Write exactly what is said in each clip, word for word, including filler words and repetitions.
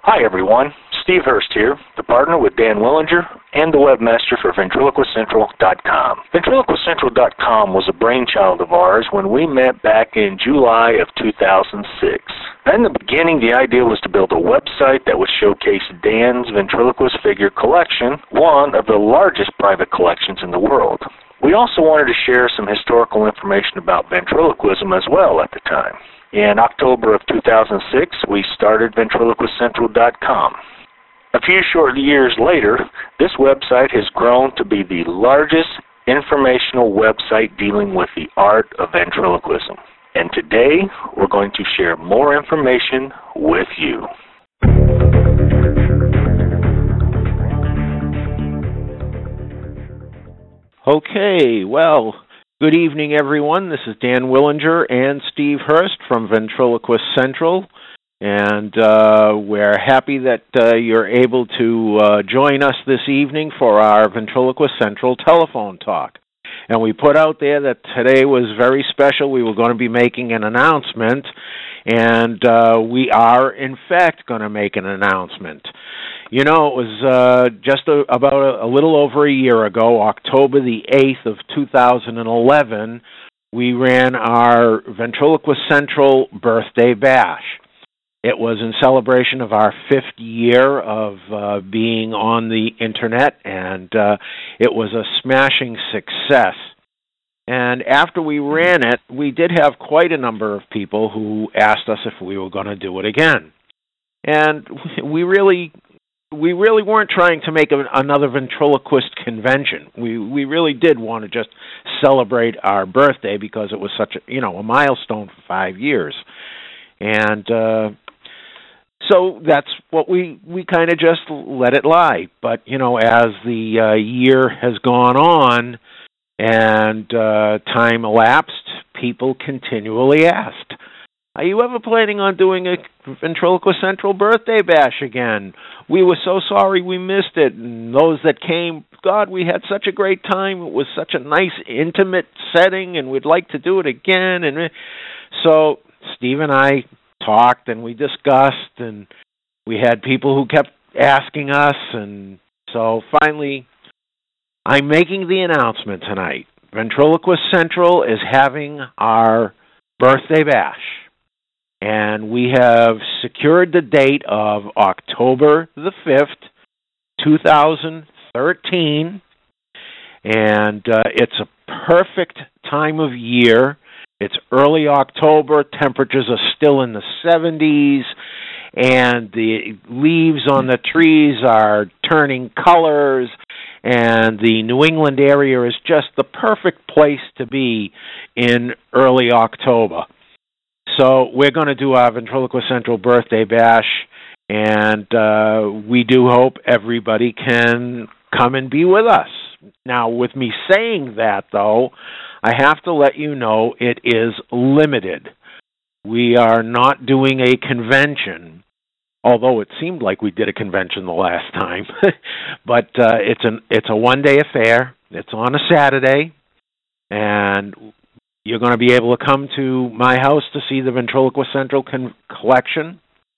Hi everyone, Steve Hurst here, the partner with Dan Willinger and the webmaster for ventriloquist central dot com. ventriloquist central dot com was a brainchild of ours when we met back in July of two thousand six. In the beginning, the idea was to build a website that would showcase Dan's ventriloquist figure collection, one of the largest private collections in the world. We also wanted to share some historical information about ventriloquism as well at the time. In October of two thousand six, we started ventriloquist central dot com. A few short years later, this website has grown to be the largest informational website dealing with the art of ventriloquism. And today, we're going to share more information with you. Okay, well, good evening, everyone. This is Dan Willinger and Steve Hurst from Ventriloquist Central, and uh, we're happy that uh, you're able to uh, join us this evening for our Ventriloquist Central telephone talk. And we put out there that today was very special. We were going to be making an announcement, and uh, we are, in fact, going to make an announcement. You know, it was uh, just a, about a, a little over a year ago, October the eighth of two thousand eleven, we ran our Ventriloquist Central Birthday Bash. It was in celebration of our fifth year of uh, being on the Internet, and uh, it was a smashing success. And after we ran it, we did have quite a number of people who asked us if we were going to do it again. And we really... We really weren't trying to make a, another ventriloquist convention. We we really did want to just celebrate our birthday because it was such a, you know, a milestone for five years. And uh, so that's what we, we kind of just let it lie. But, you know, as the uh, year has gone on and uh, time elapsed, people continually asked, are you ever planning on doing a Ventriloquist Central Birthday Bash again? We were so sorry we missed it. And those that came, God, we had such a great time. It was such a nice, intimate setting, and we'd like to do it again. And so Steve and I talked, and we discussed, and we had people who kept asking us. And so finally, I'm making the announcement tonight. Ventriloquist Central is having our Birthday Bash. And we have secured the date of October the fifth, two thousand thirteen. And uh, it's a perfect time of year. It's early October. Temperatures are still in the seventies. And the leaves on the trees are turning colors. And the New England area is just the perfect place to be in early October. So we're going to do our Ventriloquist Central Birthday Bash, and uh, we do hope everybody can come and be with us. Now, with me saying that, though, I have to let you know it is limited. We are not doing a convention, although it seemed like we did a convention the last time. But uh, it's an it's a one-day affair. It's on a Saturday, and you're going to be able to come to my house to see the Ventriloquist Central con- collection,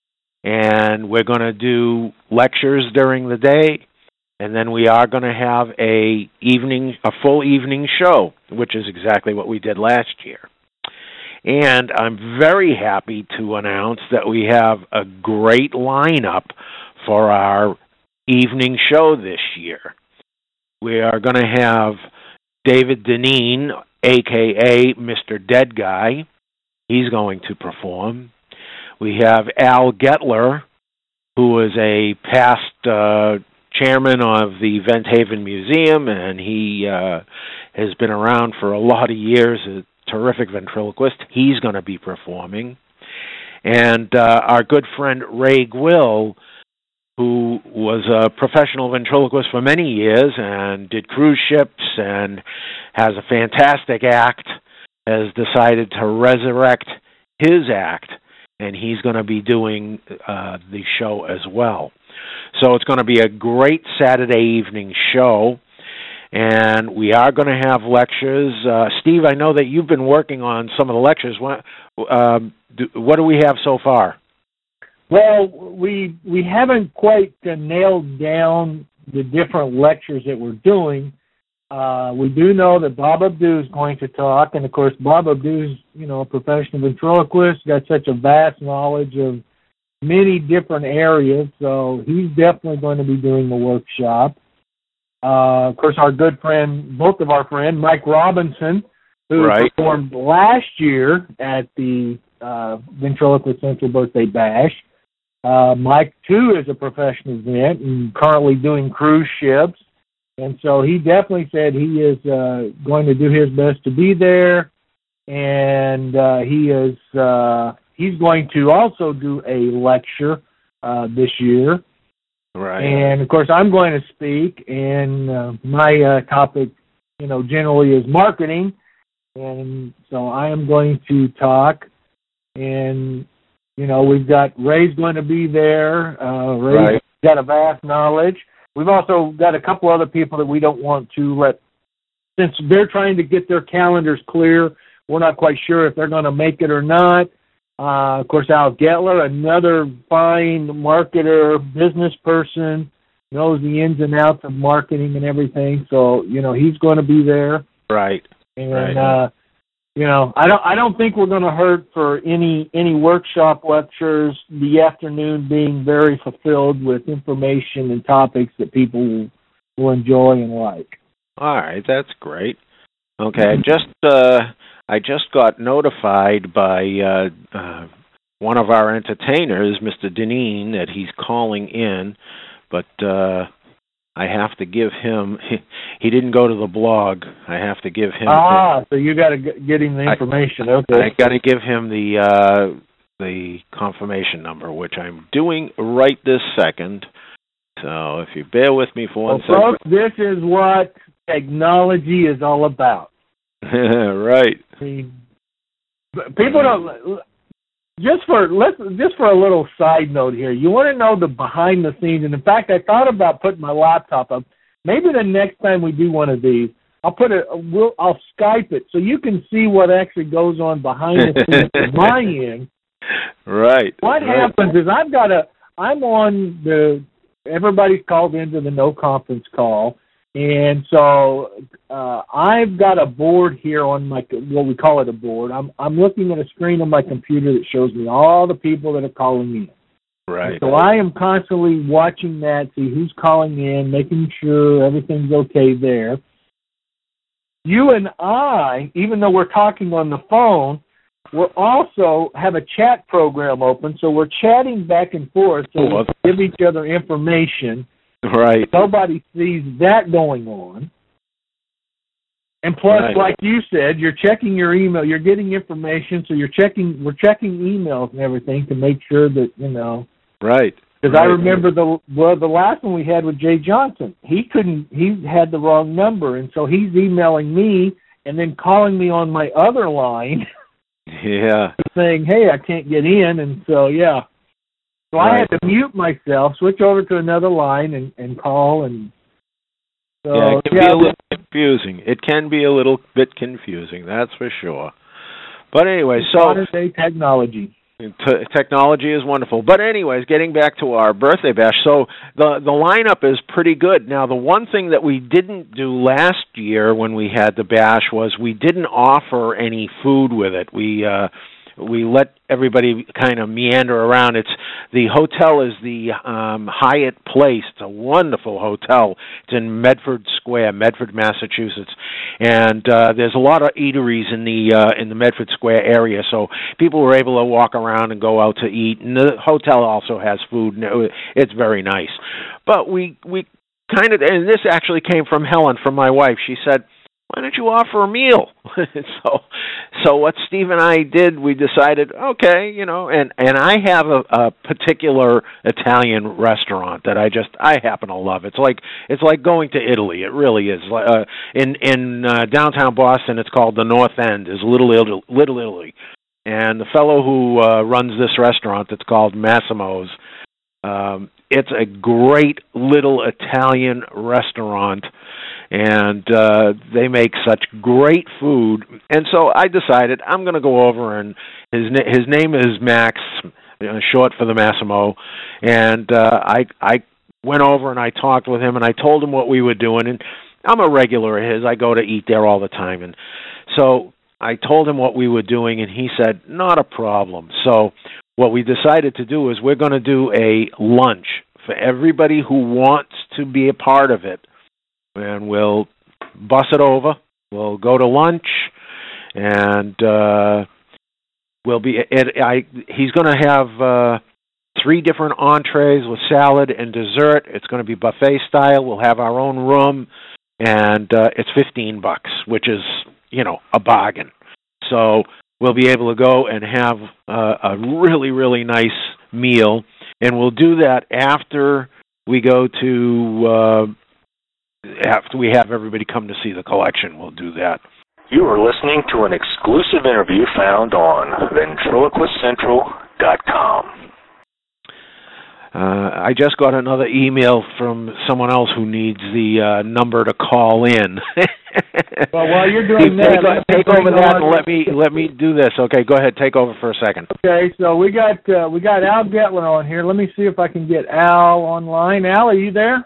and we're going to do lectures during the day, and then we are going to have a evening, a full evening show, which is exactly what we did last year. And I'm very happy to announce that we have a great lineup for our evening show this year. We are going to have David Deneen, a k a. Mister Dead Guy. He's going to perform. We have Al Getler, who is a past uh, chairman of the Vent Haven Museum, and he uh, has been around for a lot of years, a terrific ventriloquist. He's going to be performing. And uh, our good friend Ray Gwill, who was a professional ventriloquist for many years and did cruise ships and has a fantastic act, has decided to resurrect his act, and he's going to be doing uh, the show as well. So it's going to be a great Saturday evening show, and we are going to have lectures. Uh, Steve, I know that you've been working on some of the lectures. What, um, do, what do we have so far? Well, we we haven't quite uh, nailed down the different lectures that we're doing. Uh, we do know that Bob Abdou is going to talk, and of course, Bob Abdou is, you know, a professional ventriloquist, got such a vast knowledge of many different areas, so he's definitely going to be doing the workshop. Uh, of course, our good friend, both of our friend, Mike Robinson, who right. performed last year at the uh, Ventriloquist Central Birthday Bash. Uh, Mike, too, is a professional vet and currently doing cruise ships. And so he definitely said he is uh, going to do his best to be there. And uh, he is uh, he's going to also do a lecture uh, this year. Right. And, of course, I'm going to speak. And uh, my uh, topic, you know, generally is marketing. And so I am going to talk. And, you know, we've got Ray's going to be there. Uh, Ray's right. got a vast knowledge. We've also got a couple other people that we don't want to let, since they're trying to get their calendars clear, we're not quite sure if they're going to make it or not. Uh, of course, Al Getler, another fine marketer, business person, knows the ins and outs of marketing and everything. So, you know, he's going to be there. Right. And, right. uh, you know, I don't I don't think we're going to hurt for any any workshop lectures, the afternoon being very fulfilled with information and topics that people will, will enjoy and like. All right, that's great. Okay, I just uh, I just got notified by uh, uh, one of our entertainers, Mister Deneen, that he's calling in, but uh, I have to give him. He, he didn't go to the blog. I have to give him. Ah, the, so you got to get him the information. I, okay, I got to give him the uh, the confirmation number, which I'm doing right this second. So if you bear with me for one well, second. Folks, this is what technology is all about. Right. See, people don't. Just for let's just for a little side note here, you want to know the behind the scenes, and in fact, I thought about putting my laptop up. Maybe the next time we do one of these, I'll put it. We'll I'll Skype it so you can see what actually goes on behind the scenes at my end. Right. What right. happens is I've got a. I'm on the. Everybody's called into the no conference call. And so uh, I've got a board here on my, what we call it a board. I'm I'm looking at a screen on my computer that shows me all the people that are calling in. Right. And so I am constantly watching that, see who's calling in, making sure everything's okay there. You and I, even though we're talking on the phone, we're also have a chat program open, so we're chatting back and forth, so we give each other information. Right. Nobody sees that going on. And plus, right. like you said, you're checking your email. You're getting information, so you're checking. We're checking emails and everything to make sure that, you know. Right. Because right. I remember the well, the last one we had with Jay Johnson. He couldn't. He had the wrong number, and so he's emailing me and then calling me on my other line. Yeah. Saying, "Hey, I can't get in," and so yeah. So right. I had to mute myself, switch over to another line, and, and call. And so, yeah, it can yeah, be a little confusing. It can be a little bit confusing, that's for sure. But anyway, so modern day technology. T- technology is wonderful. But anyways, getting back to our birthday bash, so the the lineup is pretty good. Now, the one thing that we didn't do last year when we had the bash was we didn't offer any food with it. We uh, we let everybody kind of meander around. It's the hotel is the um, Hyatt Place. It's a wonderful hotel. It's in Medford Square, Medford, Massachusetts, and uh, there's a lot of eateries in the uh, in the Medford Square area. So people were able to walk around and go out to eat. And the hotel also has food, and it, it's very nice. But we we kind of, and this actually came from Helen, from my wife. She said, why don't you offer a meal? so so what Steve and I did, we decided, okay, you know, and, and I have a, a particular Italian restaurant that I just, I happen to love. It's like it's like going to Italy. It really is. Uh, in in uh, downtown Boston, it's called the North End, is Little Italy, Little Italy. And the fellow who uh, runs this restaurant, it's called Massimo's, um, it's a great little Italian restaurant. And uh, they make such great food, and so I decided I'm going to go over, and his na- his name is Max uh, short for the Massimo. And uh, I I went over and I talked with him, and I told him what we were doing. And I'm a regular of his. I go to eat there all the time. And so I told him what we were doing, and he said, not a problem. So what we decided to do is we're going to do a lunch for everybody who wants to be a part of it. And we'll bus it over. We'll go to lunch, and uh, we'll be. It, I he's going to have uh, three different entrees with salad and dessert. It's going to be buffet style. We'll have our own room, and uh, it's fifteen bucks, which is you know a bargain. So we'll be able to go and have uh, a really really nice meal, and we'll do that after we go to. Uh, After we have everybody come to see the collection, we'll do that. You are listening to an exclusive interview found on ventriloquist central dot com. Uh, I just got another email from someone else who needs the uh, number to call in. Well, while you're doing take, that, take, take over that and let me let me do this. Okay, go ahead. Take over for a second. Okay, so we got uh, we got Al Getler on here. Let me see if I can get Al online. Al, are you there?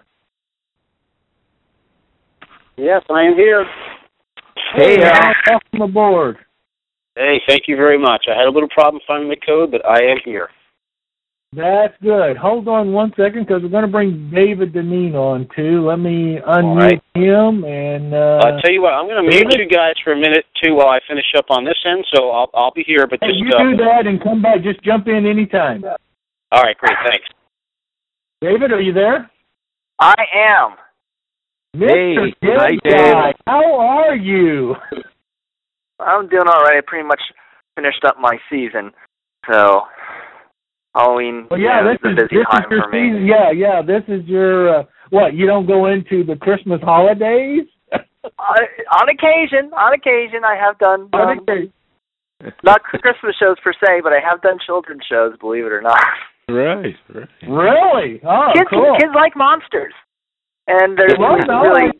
Yes, I am here. Hey, Al, welcome aboard. Hey, thank you very much. I had a little problem finding the code, but I am here. That's good. Hold on one second, because we're going to bring David Deneen on, too. Let me unmute right. him. And uh, I'll tell you what, I'm going to mute you guys for a minute, too, while I finish up on this end, so I'll I'll be here. But hey, just you uh, do that and come back. Just jump in anytime. All right, great, thanks. David, are you there? I am. Mister Hey, Good hi, Guy, David. how are you? I'm doing all right. I pretty much finished up my season, so Halloween Well, yeah, yeah, this is is a busy this time is your for me. season. Yeah, yeah, this is your uh, what? You don't go into the Christmas holidays? Uh, on occasion, on occasion, I have done On um, occasion. not Christmas shows per se, but I have done children's shows. Believe it or not. Right, right. Really? Oh, kids, cool. kids like monsters, and there's Well, no, really.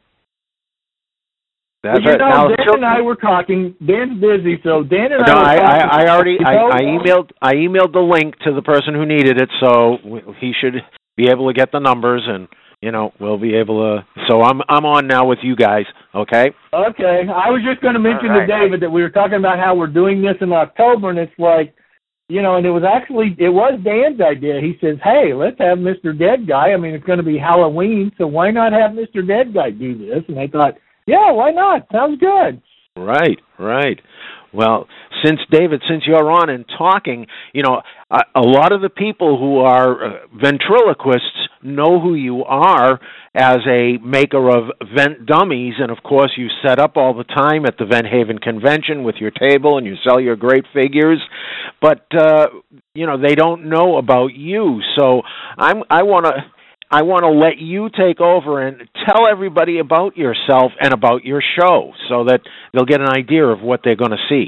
That's Well, you it. know, Now, Dan and I were talking. Dan's busy, so Dan and no, I were I, talking. I, I already I, You know, I emailed I emailed the link to the person who needed it, so he should be able to get the numbers, and you know we'll be able to. So I'm I'm on now with you guys. Okay. Okay, I was just going to mention All right. to David that we were talking about how we're doing this in October, and it's like, you know, and it was actually, it was Dan's idea. He says, hey, let's have Mister Dead Guy. I mean, it's going to be Halloween, so why not have Mister Dead Guy do this? And I thought, yeah, why not? Sounds good. Right, right. Well, since David, since you're on and talking, you know, a, a lot of the people who are uh, ventriloquists know who you are as a maker of vent dummies, and of course you set up all the time at the Vent Haven Convention with your table and you sell your great figures, but uh, you know they don't know about you. So I'm I want to. I want to let you take over and tell everybody about yourself and about your show so that they'll get an idea of what they're going to see.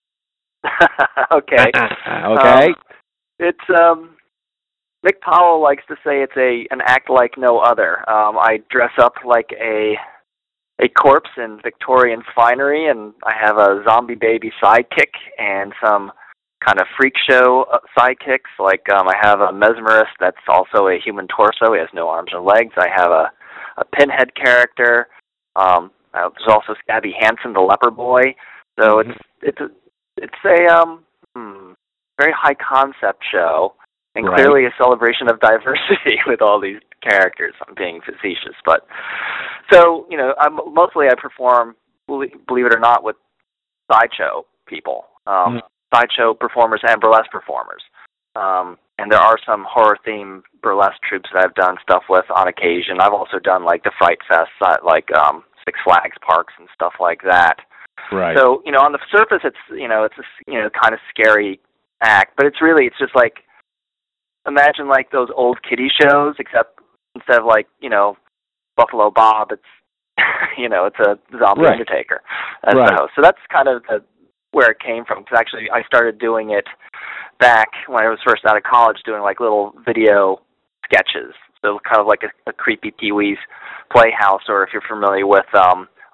Okay. Okay. Um, it's um, Mick Powell likes to say it's a an act like no other. Um, I dress up like a a corpse in Victorian finery, and I have a zombie baby sidekick and some kind of freak show sidekicks. Like um, I have a mesmerist that's also a human torso. He has no arms or legs. I have a, a pinhead character. Um, uh, there's also Scabby Hansen, the leper boy. So it's it's a it's a um hmm, very high concept show, and Right. clearly a celebration of diversity with all these characters. I'm being facetious, but so you know, I'm mostly I perform, believe it or not, with sideshow people. Um, Mm-hmm. sideshow performers and burlesque performers. Um, and there are some horror-themed burlesque troupes that I've done stuff with on occasion. I've also done, like, the Fright Fest, like um, Six Flags parks and stuff like that. Right. So, you know, on the surface, it's, you know, it's a, you know, kind of scary act, but it's really, it's just like, imagine, like, those old kiddie shows, except instead of, like, you know, Buffalo Bob, it's, you know, it's a zombie Right. Undertaker as Right. the host. So that's kind of the where it came from, because actually I started doing it back when I was first out of college, doing like little video sketches, so kind of like a, a creepy Pee-wee's Playhouse, or if you're familiar with um,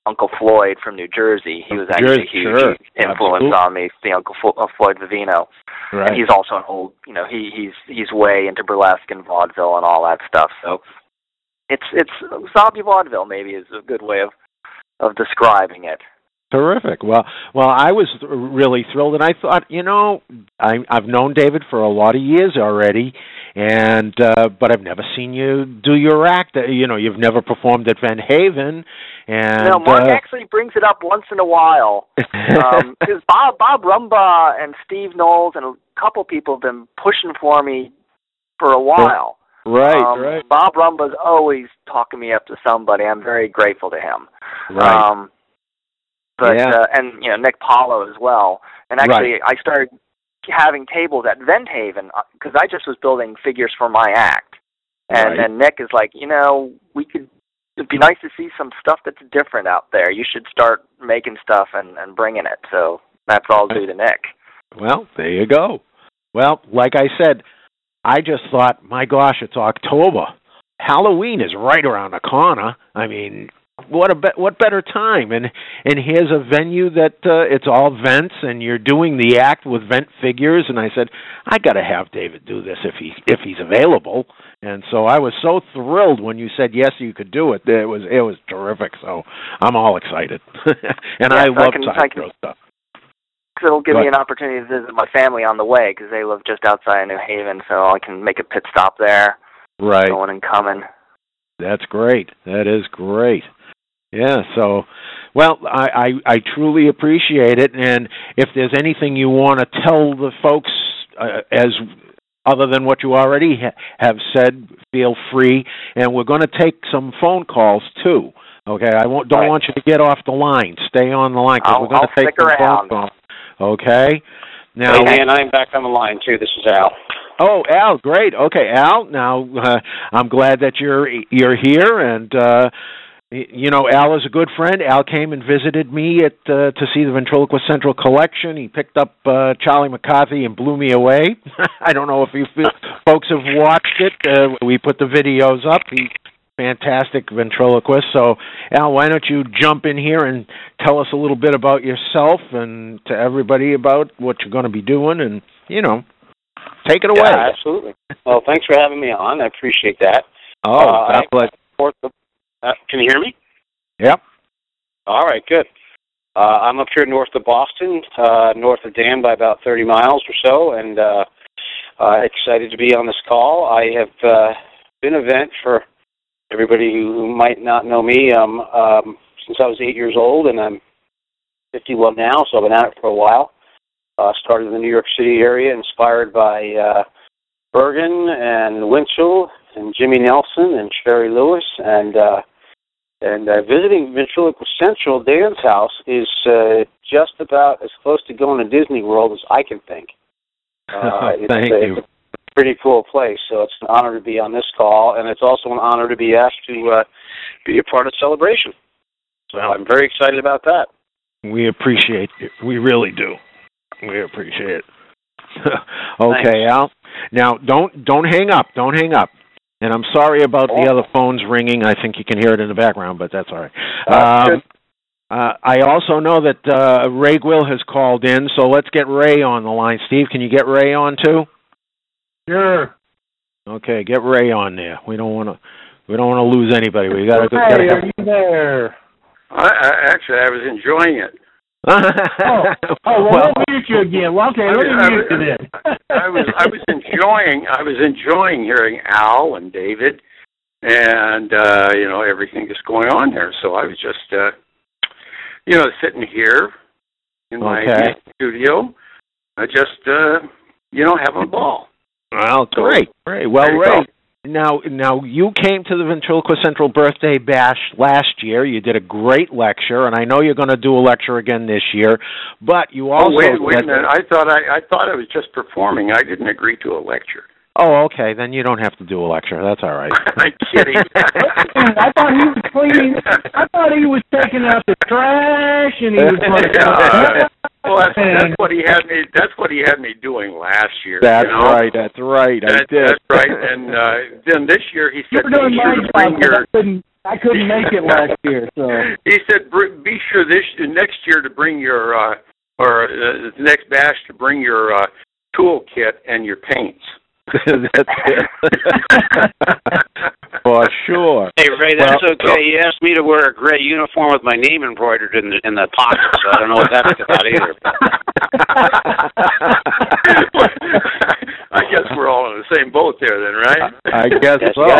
Uncle Floyd from New Jersey. He was actually a huge sure. influence Absolutely. on me, the Uncle Flo- uh, Floyd Vivino. Right. And he's also an old, you know, he he's he's way into burlesque and vaudeville and all that stuff. So it's it's zombie vaudeville maybe is a good way of of describing it. Terrific. Well, well, I was really thrilled, and I thought, you know, I, I've known David for a lot of years already, and uh, but I've never seen you do your act. You know, you've never performed at Van Haven, and no, Mark uh, actually brings it up once in a while. Because um, Bob Bob Rumbaugh and Steve Knowles and a couple people have been pushing for me for a while. Right, um, right. Bob Rumbaugh's always talking me up to somebody. I'm very grateful to him. Right. Um, But yeah. uh, and you know Nick Paulo as well. And actually, right. I started having tables at Vent Haven because I just was building figures for my act. And right. and Nick is like, you know, we could. It'd be nice to see some stuff that's different out there. You should start making stuff and and bringing it. So that's all due to Nick. Well, there you go. Well, like I said, I just thought, my gosh, it's October. Halloween is right around the corner. I mean, what a be- what better time? And and here's a venue that uh, it's all vents, and you're doing the act with vent figures. And I said, I got to have David do this if he if he's available. And so I was so thrilled when you said yes, you could do it. It was it was terrific. So I'm all excited, and yes, I love I can, sideshow stuff. It'll give But, me an opportunity to visit my family on the way because they live just outside of New Haven, so I can make a pit stop there. Right. Going and coming. That's great. That is great. Yeah, so, well, I, I, I truly appreciate it, and if there's anything you want to tell the folks uh, as other than what you already ha- have said, feel free, and we're going to take some phone calls, too. Okay, I won't, don't right. want you to get off the line. Stay on the line, because we're going to take stick some around. phone calls. Okay? Now, hey, Dan, I'm back on the line, too. This is Al. Oh, Al, great. Okay, Al, now uh, I'm glad that you're you're here, and uh, you know, Al is a good friend. Al came and visited me at uh, to see the Ventriloquist Central collection. He picked up uh, Charlie McCarthy and blew me away. I don't know if you feel, folks have watched it. Uh, we put the videos up. He's fantastic ventriloquist. So, Al, why don't you jump in here and tell us a little bit about yourself and to everybody about what you're going to be doing, and, you know, take it away. Yeah, absolutely. Well, thanks for having me on. I appreciate that. Oh, uh, God bless. I, uh, can you hear me? Yep. All right, good. Uh, I'm up here north of Boston, uh, north of Dan by about thirty miles or so, and uh, uh, excited to be on this call. I have uh, been a vent for everybody who might not know me um, um, since I was eight years old, and I'm fifty-one now, so I've been at it for a while. Uh, started in the New York City area, inspired by uh, Bergen and Winchell and Jimmy Nelson and Sherry Lewis, and uh, and uh, visiting Ventriloquist Central, Dan's house, is uh, just about as close to going to Disney World as I can think. Uh, it's, Thank uh, you. It's a pretty cool place, so it's an honor to be on this call, and it's also an honor to be asked to uh, be a part of Celebration. So I'm very excited about that. We appreciate it. We really do. We appreciate it. Okay, Al. Now, don't don't hang up. Don't hang up. And I'm sorry about oh. the other phones ringing. I think you can hear it in the background, but that's all right. Um, uh, I also know that uh, Ray Gwill has called in, so let's get Ray on the line. Steve, can you get Ray on too? Sure. Okay, get Ray on there. We don't want to. We don't want to lose anybody. We got to. Ray, are you there? I, I, actually, I was enjoying it. oh, oh, well, well, let me mute you again. Well, okay, let me I, mute you then. I was, I was enjoying, I was enjoying hearing Al and David, and uh, you know everything that's going on there. So I was just, uh, you know, sitting here in my okay. studio, I just, uh, you know, having a ball. Well, great, great. Well, Ray. Now, now you came to the Ventriloquist Central Birthday Bash last year. You did a great lecture, and I know you're going to do a lecture again this year. But you also oh, wait, wait a minute. I thought I, I thought I was just performing. I didn't agree to a lecture. Oh, okay. Then you don't have to do a lecture. That's all right. I'm kidding. I thought he was cleaning. I thought he was taking out the trash, and he was like, yeah. Well, that's, that's what he had me. That's what he had me doing last year. That's you know? right. That's right. I that, did. That's right. And uh, then this year he said, "You're doing my you bring job. your, I couldn't, I couldn't make it last year. So he said, "Be sure this next year to bring your uh, or uh, the next bash to bring your uh, toolkit and your paints." That's it. For sure. Hey Ray, that's well, okay. He asked me to wear a gray uniform with my name embroidered in the in the pocket, so I don't know what that's about either. I guess we're all in the same boat there, then, right? I guess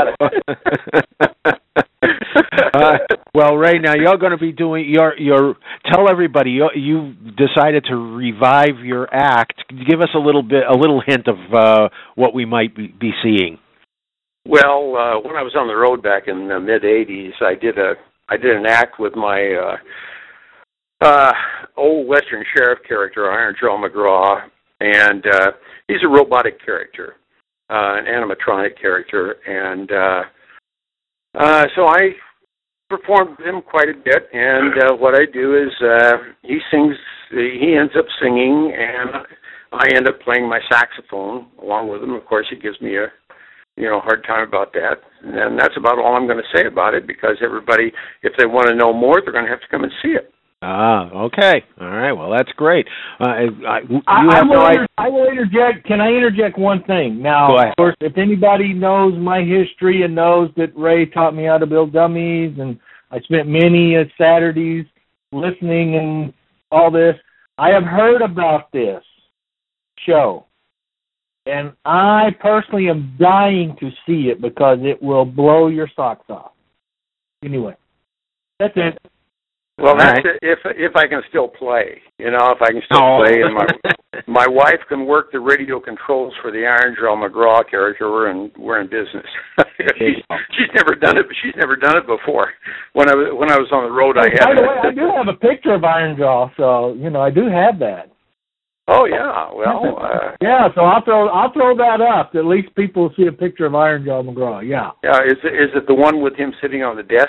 yes, so. uh, well, Ray, now you're going to be doing your your. Tell everybody you you decided to revive your act. Give us a little bit, a little hint of uh, what we might be, be seeing. Well, uh, when I was on the road back in the mid eighties, I did a I did an act with my uh, uh, old Western sheriff character, Iron Joe McGraw, and uh, he's a robotic character, uh, an animatronic character, and uh, uh, so I performed with him quite a bit. And uh, what I do is uh, he sings, he ends up singing, and I end up playing my saxophone along with him. Of course, he gives me a you know, hard time about that. And that's about all I'm going to say about it, because everybody, if they want to know more, they're going to have to come and see it. Ah, okay. All right. Well, that's great. Uh, I, you I, have I, will no inter- I will interject. Can I interject one thing? Now, Go ahead. of course, if anybody knows my history and knows that Ray taught me how to build dummies, and I spent many uh, Saturdays listening and all this, I have heard about this show. And I personally am dying to see it because it will blow your socks off. Anyway, that's it. Well, that's right. it, if if I can still play, you know, if I can still oh. play, and my my wife can work the radio controls for the Iron Joe McGraw character, we're in we're in business. she's, she's never done it, but she's never done it before. When I was when I was on the road, I had. By the way, I do have a picture of Iron Jaw, so you know I do have that. Oh yeah, well. Uh, yeah, so I'll throw I'll throw that up. At least people will see a picture of Iron Jaw McGraw. Yeah. Yeah, is it is it the one with him sitting on the desk?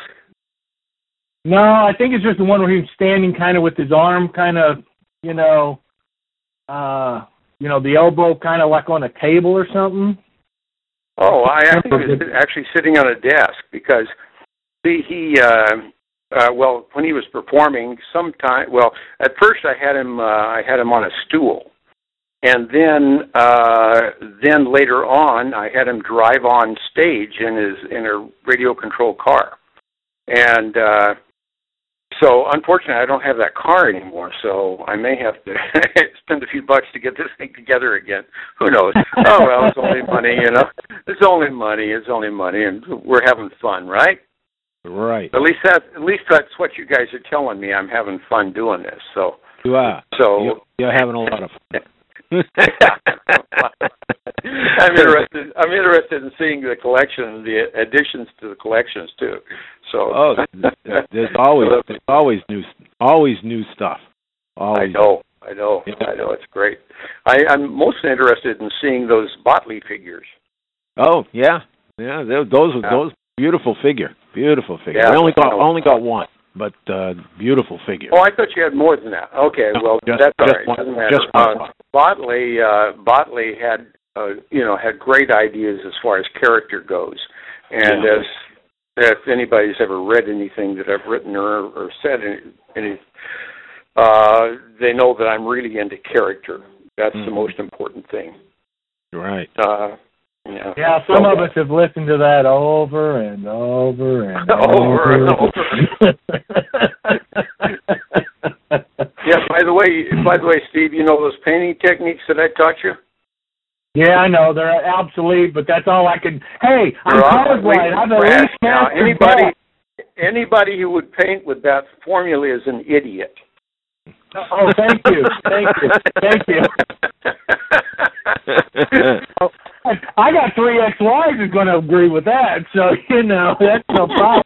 No, I think it's just the one where he's standing kind of with his arm kind of, you know, uh, you know, the elbow kind of like on a table or something. Oh, I actually was actually sitting on a desk because see he. Uh, Uh, well, when he was performing, sometime, well, at first I had him, uh, I had him on a stool, and then, uh, then later on, I had him drive on stage in his in a radio-controlled car, and uh, so unfortunately, I don't have that car anymore. So I may have to spend a few bucks to get this thing together again. Who knows? Oh well, it's only money, you know. It's only money. It's only money, and we're having fun, right? Right. At least that. At least that's what you guys are telling me. I'm having fun doing this. So you are. So you're, you're having a lot of fun. I'm interested. I'm interested in seeing the collection, the additions to the collections too. So oh, there's always there's always new always new stuff. Always. I know. I know. Yeah. I know. It's great. I, I'm most interested in seeing those Botley figures. Oh yeah, yeah. Those yeah. those beautiful figure. Beautiful figure. Yeah, I only got only got one, but uh, beautiful figure. Oh, I thought you had more than that. Okay, no, well just, that's all just right. One, Doesn't matter. Just uh, Botley, uh, Botley had uh, you know had great ideas as far as character goes, and yeah. as if anybody's ever read anything that I've written or, or said any, any uh, they know that I'm really into character. That's mm-hmm. the most important thing. Right. Uh, Yeah, yeah some of us have listened to that over and over and over, over and over. Yeah, by the way, by the way, Steve, you know those painting techniques that I taught you? Yeah, I know they're obsolete, but that's all I can. Hey, I'm colorblind. I'm at least now, anybody, anybody who would paint with that formula is an idiot. Oh, thank you, thank you, thank you. oh, I got three ex-wives who's going to agree with that, so you know that's no problem.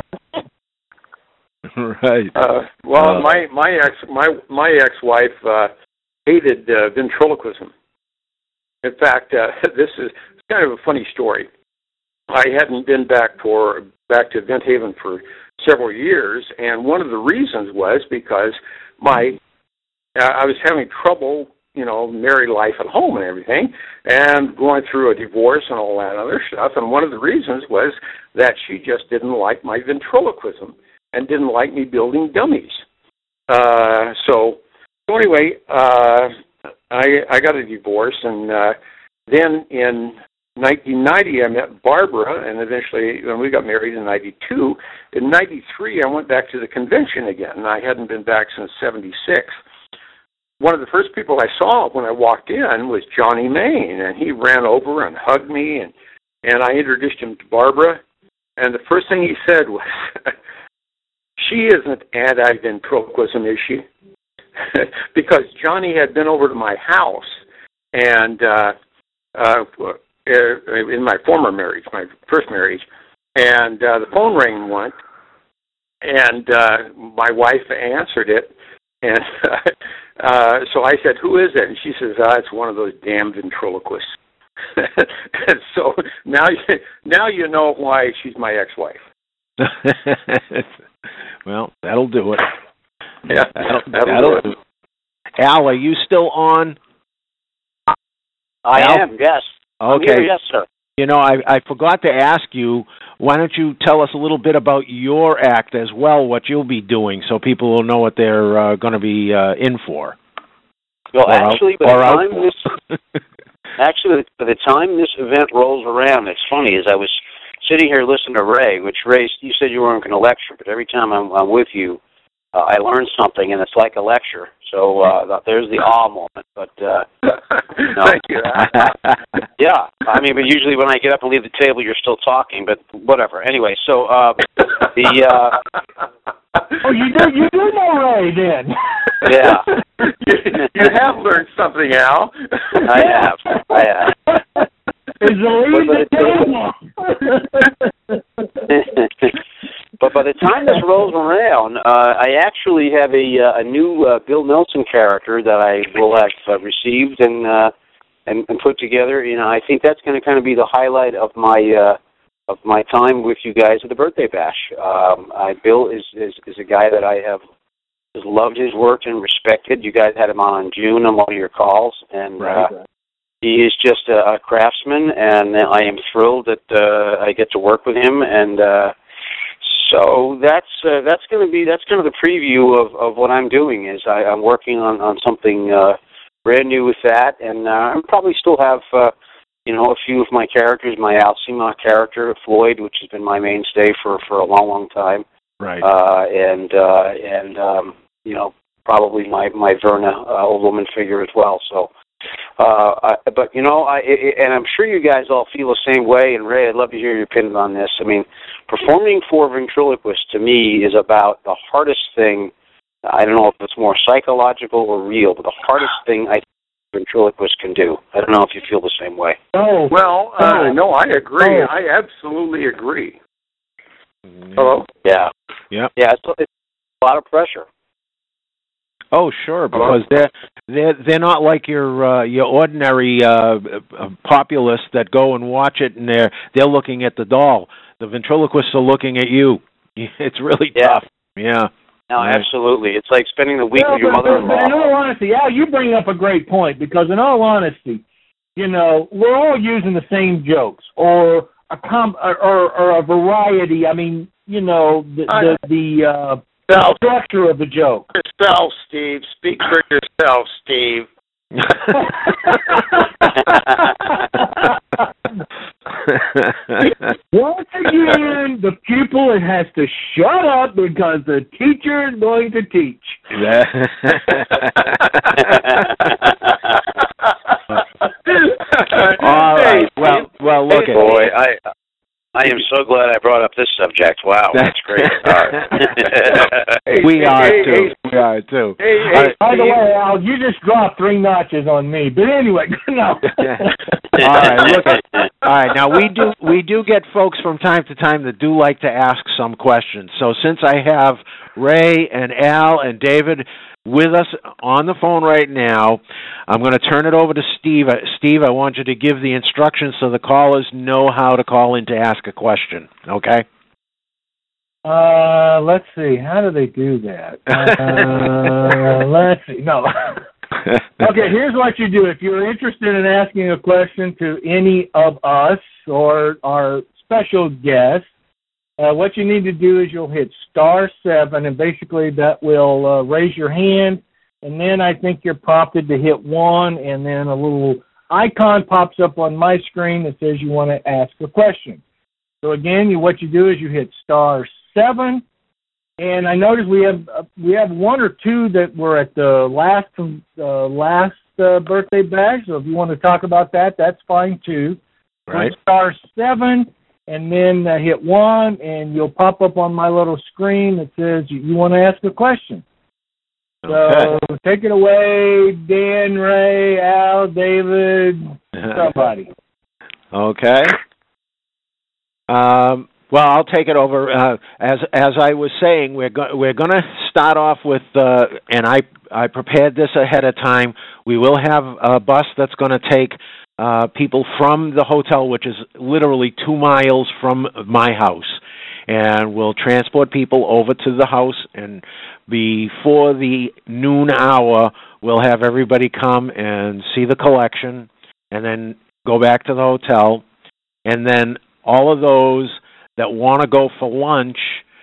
Right. Uh, well, uh, my my ex my my ex-wife uh, hated uh, ventriloquism. In fact, uh, this is kind of a funny story. I hadn't been back for back to Vent Haven for several years, and one of the reasons was because my uh, I was having trouble you know, married life at home and everything, and going through a divorce and all that other stuff. And one of the reasons was that she just didn't like my ventriloquism and didn't like me building dummies. Uh, so, so anyway, uh, I I got a divorce, and uh, then in nineteen ninety, I met Barbara, and eventually, when we got married in ninety-two, in ninety-three, I went back to the convention again, and I hadn't been back since seventy-six. One of the first people I saw when I walked in was Johnny Main, and he ran over and hugged me, and, and I introduced him to Barbara, and the first thing he said was, she isn't anti-ventriloquism, is she? Because Johnny had been over to my house, and uh, uh, in my former marriage, my first marriage, and uh, the phone rang once, and uh, my wife answered it, and uh, so I said, who is it? And she says, ah, it's one of those damn ventriloquists. And so now you, now you know why she's my ex-wife. Well, that'll do it. Yeah, that'll, that'll, that'll do it. Al, are you still on? I Al? am, yes. Okay. I'm here, yes, sir. You know, I, I forgot to ask you, why don't you tell us a little bit about your act as well, what you'll be doing, so people will know what they're uh, going to be uh, in for? Well, or actually, out, by the out time this, actually, by the time this event rolls around, it's funny, as I was sitting here listening to Ray, which, Ray, you said you weren't going to lecture, but every time I'm, I'm with you, uh, I learn something, and it's like a lecture. So uh, there's the awe moment. But uh, no. Thank you. Yeah, I mean, but usually when I get up and leave the table, you're still talking. But whatever. Anyway, so uh, the. Uh, oh, you do you do know Ray then? Yeah. you, you have learned something, Al. I have. I have. Is the lead But by the time this rolls around, uh, I actually have a, uh, a new uh, Bill Nelson character that I will have uh, received and, uh, and and put together. You know, I think that's going to kind of be the highlight of my uh, of my time with you guys at the Birthday Bash. Um, I, Bill is, is is a guy that I have has loved his work and respected. You guys had him on in June on one of your calls, and right. uh, he is just a, a craftsman, and I am thrilled that uh, I get to work with him. And uh, so that's uh, that's going to be that's kind of the preview of, of what I'm doing. Is I, I'm working on on something uh, brand new with that, and uh, I probably still have uh, you know a few of my characters. My Al Seamock character, Floyd, which has been my mainstay for, for a long, long time. Right. Uh, and uh, and um, you know probably my my Verna uh, old woman figure as well. So. Uh, I, but you know, I, I and I'm sure you guys all feel the same way. And Ray, I'd love to hear your opinion on this. I mean, performing for ventriloquists to me is about the hardest thing. I don't know if it's more psychological or real, but the hardest thing I think ventriloquists can do. I don't know if you feel the same way. Oh, well, uh, no, I agree. Oh. I absolutely agree. Hello? Yeah. Yeah. Yeah. It's, it's a lot of pressure. Oh, sure, because they're they're they're not like your uh, your ordinary uh, populace that go and watch it, and they're they're looking at the doll. The ventriloquists are looking at you. It's really yeah. tough. Yeah. No, yeah. Absolutely. It's like spending the week well, with your but, mother-in-law. But in all honesty, Al, you bring up a great point, because in all honesty, you know, we're all using the same jokes or a com or, or, or a variety. I mean, you know, the the, the uh, The structure of the joke. Yourself, Steve. Speak for yourself, Steve. Once again, the pupil has to shut up because the teacher is going to teach. All right. Well, well, look hey, at boy. I I am so glad I brought up this subject. Wow, that's great. We are hey, too. Hey, we are too. Hey, All hey, right. By the way, Al, you just dropped three notches on me. But anyway, no. All right, look at, all right. Now we do we do get folks from time to time that do like to ask some questions. So since I have Ray and Al and David with us on the phone right now, I'm going to turn it over to Steve. Uh, Steve, I want you to give the instructions so the callers know how to call in to ask a question. Okay? Uh, let's see. How do they do that? Uh, let's see. No. Okay, here's what you do. If you're interested in asking a question to any of us or our special guest, uh, what you need to do is you'll hit star seven, and basically that will uh, raise your hand, and then I think you're prompted to hit one, and then a little icon pops up on my screen that says you want to ask a question. So again, you, what you do is you hit star seven, and I noticed we have uh, we have one or two that were at the last uh, last uh, birthday bash. So if you want to talk about that, that's fine too. Right. Hit star seven, and then uh, hit one, and you'll pop up on my little screen that says you, you want to ask a question. Okay. So take it away, Dan, Ray, Al, David, somebody. Okay. Um, well, I'll take it over. Uh, as as I was saying, we're go- we're going to start off with, uh, and I I prepared this ahead of time. We will have a bus that's going to take uh, people from the hotel, which is literally two miles from my house, and we'll transport people over to the house. And before the noon hour, we'll have everybody come and see the collection, and then go back to the hotel, and then all of those that want to go for lunch,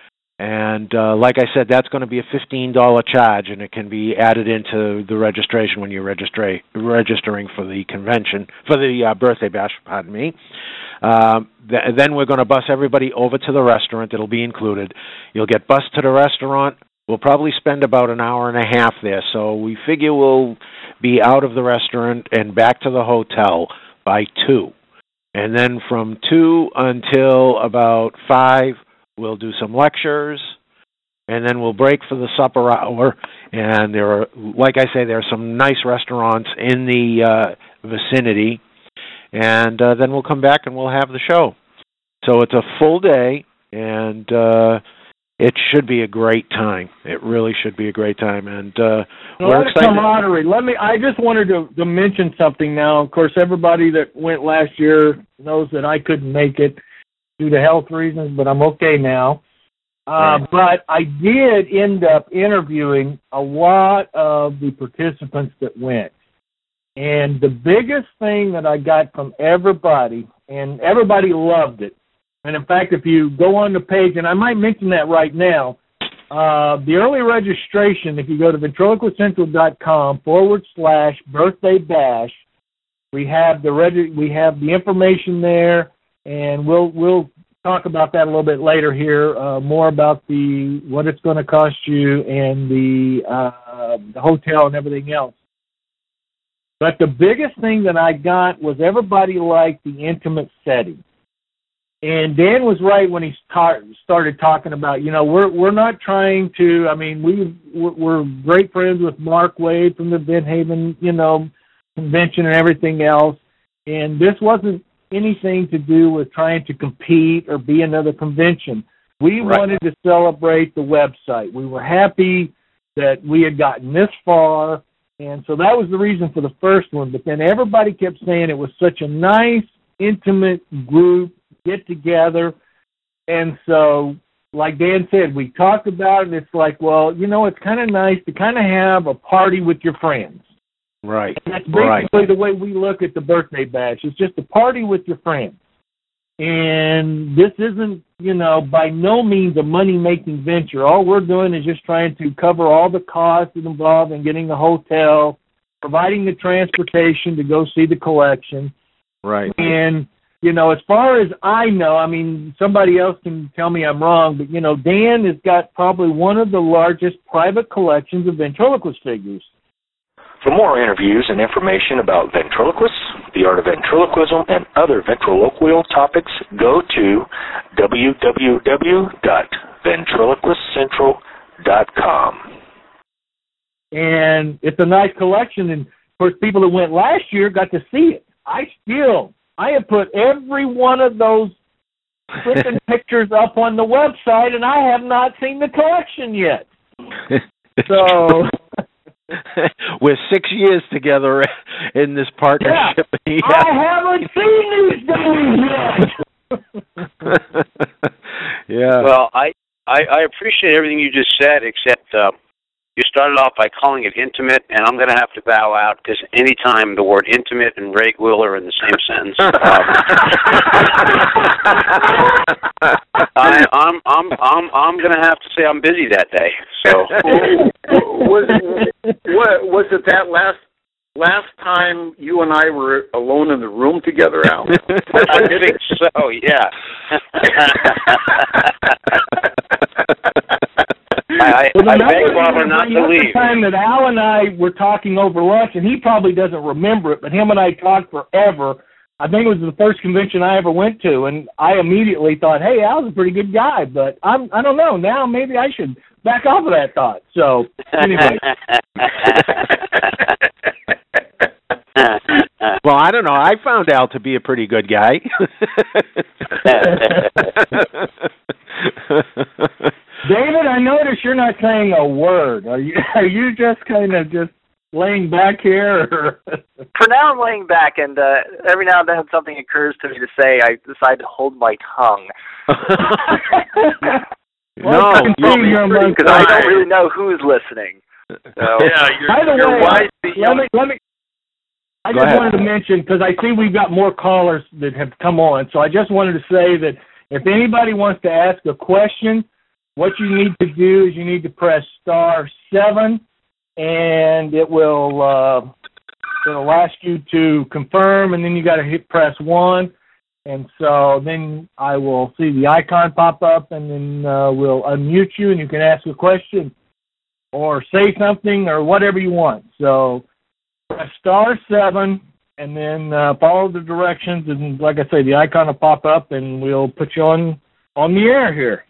and uh, like I said, that's going to be a fifteen dollars charge, and it can be added into the registration when you're registra- registering for the convention, for the uh, birthday bash, pardon me. Um, th- then we're going to bus everybody over to the restaurant. It'll be included. You'll get bused to the restaurant. We'll probably spend about an hour and a half there, so we figure we'll be out of the restaurant and back to the hotel by two. And then from two until about five, we'll do some lectures, and then we'll break for the supper hour. And there are, like I say, there are some nice restaurants in the uh, vicinity. And uh, then we'll come back and we'll have the show. So it's a full day, and uh, it should be a great time. It really should be a great time. And uh, Well, we're that's excited. camaraderie. Let me. I just wanted to, to mention something now. Of course, everybody that went last year knows that I couldn't make it due to health reasons, but I'm okay now. Uh, Right. But I did end up interviewing a lot of the participants that went. And the biggest thing that I got from everybody, and everybody loved it, and in fact, if you go on the page, and I might mention that right now, Uh, the early registration, if you go to ventriloquistcentral.com forward slash birthday bash, we have the reg- we have the information there, and we'll we'll talk about that a little bit later here, uh, more about the what it's going to cost you and the uh, the hotel and everything else. But the biggest thing that I got was everybody liked the intimate setting. And Dan was right when he start, started talking about, you know, we're we're not trying to. I mean, we we're, we're great friends with Mark Wade from the Vent Haven, you know, convention and everything else. And this wasn't anything to do with trying to compete or be another convention. We Right. wanted to celebrate the website. We were happy that we had gotten this far, and so that was the reason for the first one. But then everybody kept saying it was such a nice, intimate group get together, and so like Dan said, we talked about it. It's like, well, you know, it's kind of nice to kind of have a party with your friends. Right. And that's basically Right. the way we look at the birthday bash. It's just a party with your friends. And this isn't, you know, by no means a money-making venture. All we're doing is just trying to cover all the costs involved in getting the hotel, providing the transportation to go see the collection. Right. And, you know, as far as I know, I mean, somebody else can tell me I'm wrong, but, you know, Dan has got probably one of the largest private collections of ventriloquist figures. For more interviews and information about ventriloquists, the art of ventriloquism, and other ventriloquial topics, go to w w w dot ventriloquist central dot com. And it's a nice collection, and, of course, people that went last year got to see it. I still, I have put every one of those freaking pictures up on the website, and I have not seen the collection yet. So... We're six years together in this partnership. Yeah, yeah. I haven't seen these things yet. Yeah. Well, I, I I appreciate everything you just said, except uh, you started off by calling it intimate, and I'm going to have to bow out because anytime the word intimate and Ray Gwill are in the same sentence, um, I, I'm I'm I'm I'm going to have to say I'm busy that day. So was what was it that last last time you and I were alone in the room together, Al? I think so. Yeah. I, well, I beg Barbara not to leave. The time that Al and I were talking over lunch, and he probably doesn't remember it, but him and I talked forever. I think it was the first convention I ever went to, and I immediately thought, hey, Al's a pretty good guy, but I'm, I don't know. Now maybe I should back off of that thought. So, anyway. Well, I don't know. I found Al to be a pretty good guy. David, I notice you're not saying a word. Are you? Are you just kind of just laying back here? Or? For now, I'm laying back, and uh, every now and then something occurs to me to say. I decide to hold my tongue. No, because I don't really know who's listening. So. Yeah, you're, By the you're way, wise let me let me. I Go just ahead. wanted to mention, because I see we've got more callers that have come on, so I just wanted to say that if anybody wants to ask a question, what you need to do is you need to press star seven, and it will uh, it'll ask you to confirm, and then you got to hit press one, and so then I will see the icon pop up, and then uh, we'll unmute you, and you can ask a question or say something or whatever you want. So press star seven, and then uh, follow the directions, and like I say, the icon will pop up, and we'll put you on on the air here.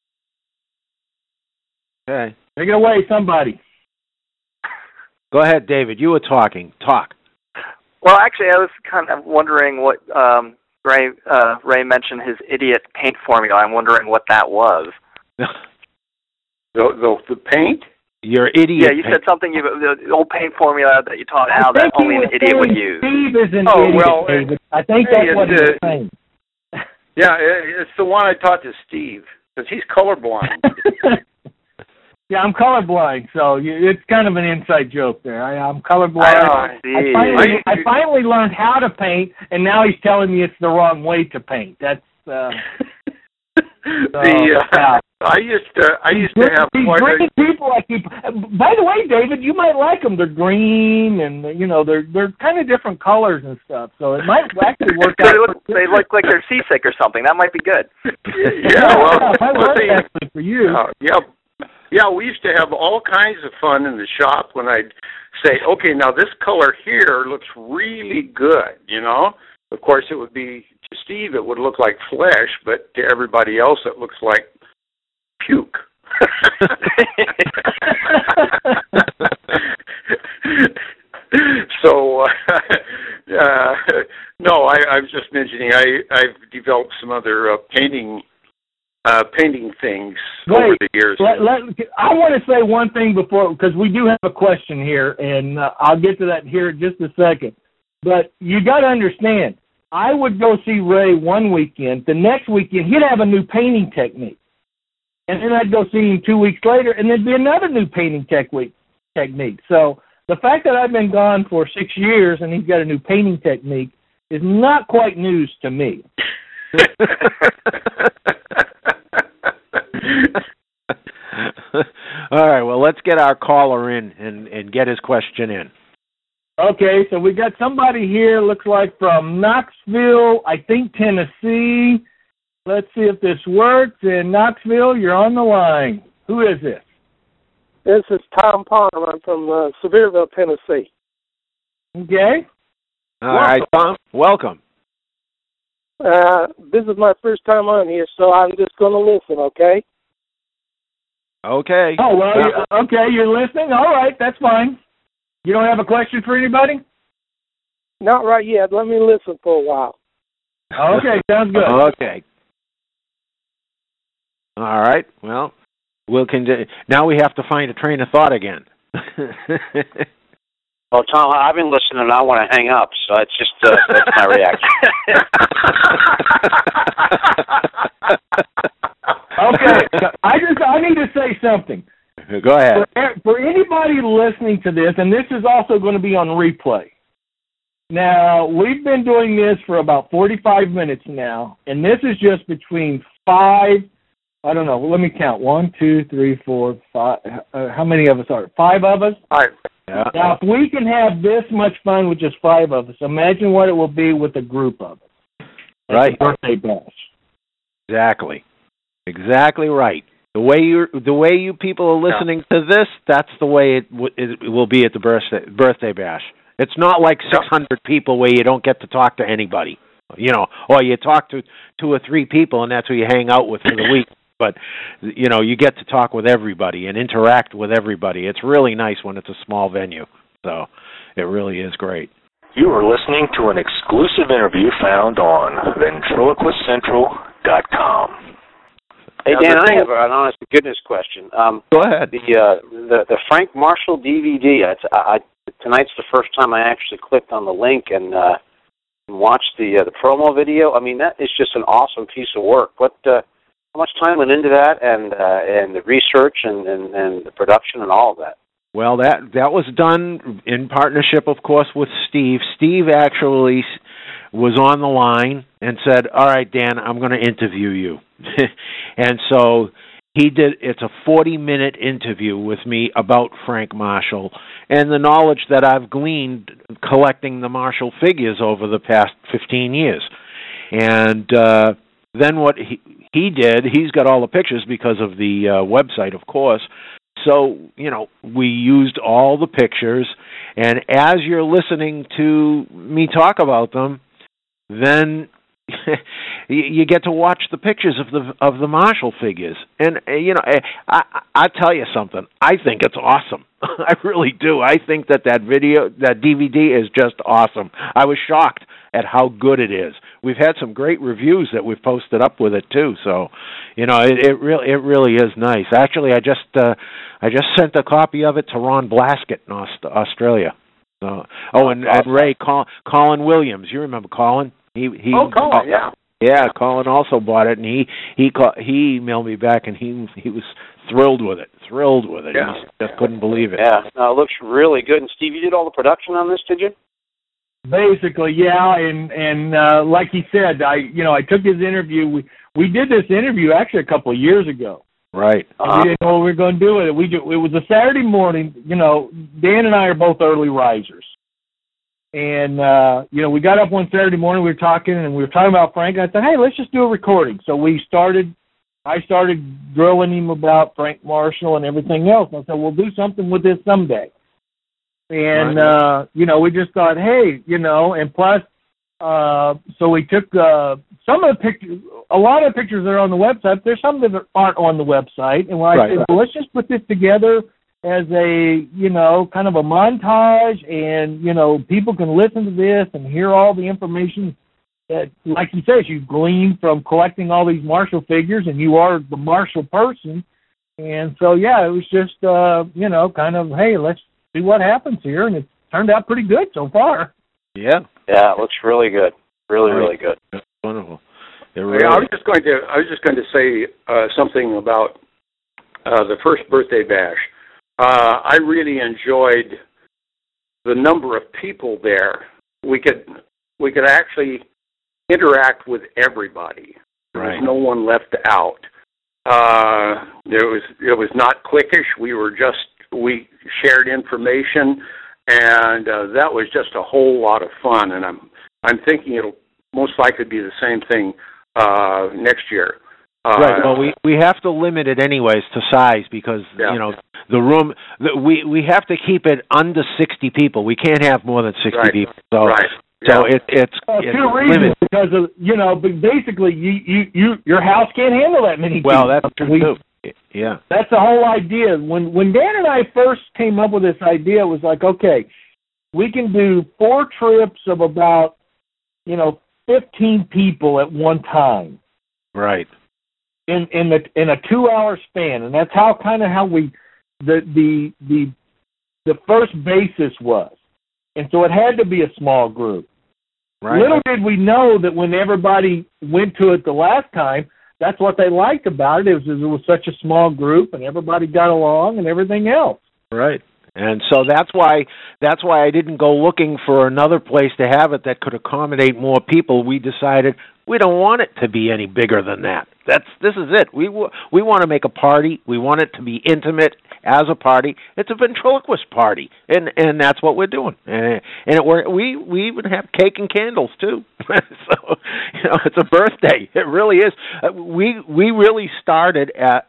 Okay. Take it away, somebody. Go ahead, David. You were talking. Talk. Well, actually, I was kind of wondering what um, Ray uh, Ray mentioned his idiot paint formula. I'm wondering what that was. the, the the paint. You're idiot. Yeah, you said something. You the old paint formula that you taught Al that only an idiot would use. Steve is an Oh, idiot, well, David. I think hey, that's what it's, he's uh, saying. Yeah, it, it's the one I taught to Steve because he's colorblind. Yeah, I'm colorblind, so you, it's kind of an inside joke there. I, I'm colorblind. I see. I finally, I finally learned how to paint, and now he's telling me it's the wrong way to paint. That's uh, so, the uh, yeah. I used to I used to have These quite green a, people I keep. By the way, David, you might like them. They're green, and you know they're they're kind of different colors and stuff. So it might actually work So out. they look they look like they're seasick or something. That might be good. yeah, well, I well, work see, actually for you. uh, yeah, yeah. We used to have all kinds of fun in the shop when I'd say, okay, now this color here looks really good. You know, of course it would be to Steve it would look like flesh, but to everybody else it looks like puke. so, uh, uh, no, I, I was just mentioning I, I've developed some other uh, painting uh, painting things Wait, over the years. Let, let, I want to say one thing before, because we do have a question here, and uh, I'll get to that here in just a second. But you got to understand, I would go see Ray one weekend. The next weekend, he'd have a new painting technique. And then I'd go see him two weeks later, and there'd be another new painting technique. technique. So the fact that I've been gone for six years and he's got a new painting technique is not quite news to me. All right, well, let's get our caller in and, and get his question in. Okay, so we got somebody here, looks like from Knoxville, I think Tennessee. Let's see if this works. In Knoxville, you're on the line. Who is this? This is Tom Palmer. I'm from uh, Sevierville, Tennessee. Okay. All right, Tom, welcome. Uh, this is my first time on here, so I'm just going to listen, okay? Okay. Oh, well, you, okay, you're listening? All right, that's fine. You don't have a question for anybody? Not right yet. Let me listen for a while. Okay, sounds good. Okay. All right. Well, we'll continue. Now we have to find a train of thought again. Well, Tom, I've been listening and I want to hang up, so it's just, uh, that's my reaction. Okay, I just, I need to say something. Go ahead. For, for anybody listening to this, and this is also going to be on replay. Now, we've been doing this for about forty-five minutes now, and this is just between five, I don't know, let me count. One, two, three, four, five. Uh, how many of us are there? Five of us? Five. Yeah. Now, if we can have this much fun with just five of us, imagine what it will be with a group of us. Right. Birthday bash. Exactly. Exactly right. The way you the way you people are listening yeah. to this, that's the way it, w- it will be at the birthday birthday bash. It's not like six hundred people where you don't get to talk to anybody, you know, or you talk to two or three people and that's who you hang out with for the week. But, you know, you get to talk with everybody and interact with everybody. It's really nice when it's a small venue. So it really is great. You are listening to an exclusive interview found on ventriloquist central dot com. Hey, Dan, I have an honest-to-goodness question. Um, Go ahead. The, uh, the the Frank Marshall D V D, it's, I, tonight's the first time I actually clicked on the link and, uh, and watched the uh, the promo video. I mean, that is just an awesome piece of work. What, uh, how much time went into that and uh, and the research and, and, and the production and all of that? Well, that that was done in partnership, of course, with Steve. Steve actually was on the line and said, all right, Dan, I'm going to interview you. And so he did. It's a forty-minute interview with me about Frank Marshall and the knowledge that I've gleaned collecting the Marshall figures over the past fifteen years. And uh, then what he, he did, he's got all the pictures because of the uh, website, of course. So, you know, we used all the pictures, and as you're listening to me talk about them, then you get to watch the pictures of the of the Marshall figures. And, you know, I, I tell you something, I think it's awesome. I really do. I think that that video, that D V D is just awesome. I was shocked at how good it is. We've had some great reviews that we've posted up with it too. So, you know, it, it really it really is nice. Actually, I just uh, I just sent a copy of it to Ron Blaskett in Aust- Australia. So, oh, and, and Ray Col- Colin Williams. You remember Colin? He he. Oh, Colin, yeah. Yeah, Colin also bought it, and he he call, he emailed me back, and he he was thrilled with it. Thrilled with it. Yeah. He just couldn't believe it. Yeah, no, it looks really good. And Steve, you did all the production on this, did you? Basically, yeah, and and uh, like he said, I you know I took his interview. We we did this interview actually a couple of years ago. Right. Uh-huh. We didn't know what we were going to do with it. We do, it was a Saturday morning. You know, Dan and I are both early risers, and uh, you know we got up one Saturday morning. We were talking, and we were talking about Frank. And I said, hey, let's just do a recording. So we started. I started drilling him about Frank Marshall and everything else. And I said, we'll do something with this someday. And, right. uh, you know, we just thought, hey, you know, and plus, uh, so we took uh, some of the pictures, a lot of the pictures that are on the website. There's some that aren't on the website. And when right. I said, well, let's just put this together as a, you know, kind of a montage, and, you know, people can listen to this and hear all the information that, like you said, you glean from collecting all these Marshall figures, and you are the Marshall person. And so, yeah, it was just, uh, you know, kind of, hey, let's see what happens here, and it turned out pretty good so far. Yeah. Yeah, it looks really good. Really, really good. That's wonderful. It really I was just going to I was just going to say uh, something about uh, the first birthday bash. Uh, I really enjoyed the number of people there. We could we could actually interact with everybody. There right. was no one left out. Uh, there was it was not cliquish. We were just we shared information, and uh, that was just a whole lot of fun. And I'm I'm thinking it'll most likely be the same thing uh, next year. Uh, right. Well, we we have to limit it anyways to size because yeah. you know the room. The, we we have to keep it under sixty people. We can't have more than sixty right. people. So, right. So yeah. it, it's, uh, it's two reasons limited. because of you know, but basically you you you your house can't handle that many people. Well, that's true we, too. Yeah. That's the whole idea. When when Dan and I first came up with this idea, it was like, okay, we can do four trips of about, you know, fifteen people at one time. Right. In in the in a two hour span, and that's how kind of how we the the the the first basis was, and so it had to be a small group. Right. Little did we know that when everybody went to it the last time, that's what they liked about it. It was, it was such a small group, and everybody got along, and everything else. Right. And so that's why that's why I didn't go looking for another place to have it that could accommodate more people. We decided we don't want it to be any bigger than that. That's this is it. We we want to make a party. We want it to be intimate as a party. It's a ventriloquist party, and and that's what we're doing. And and it, we're, we we even have cake and candles too. So you know, it's a birthday. It really is. We we really started at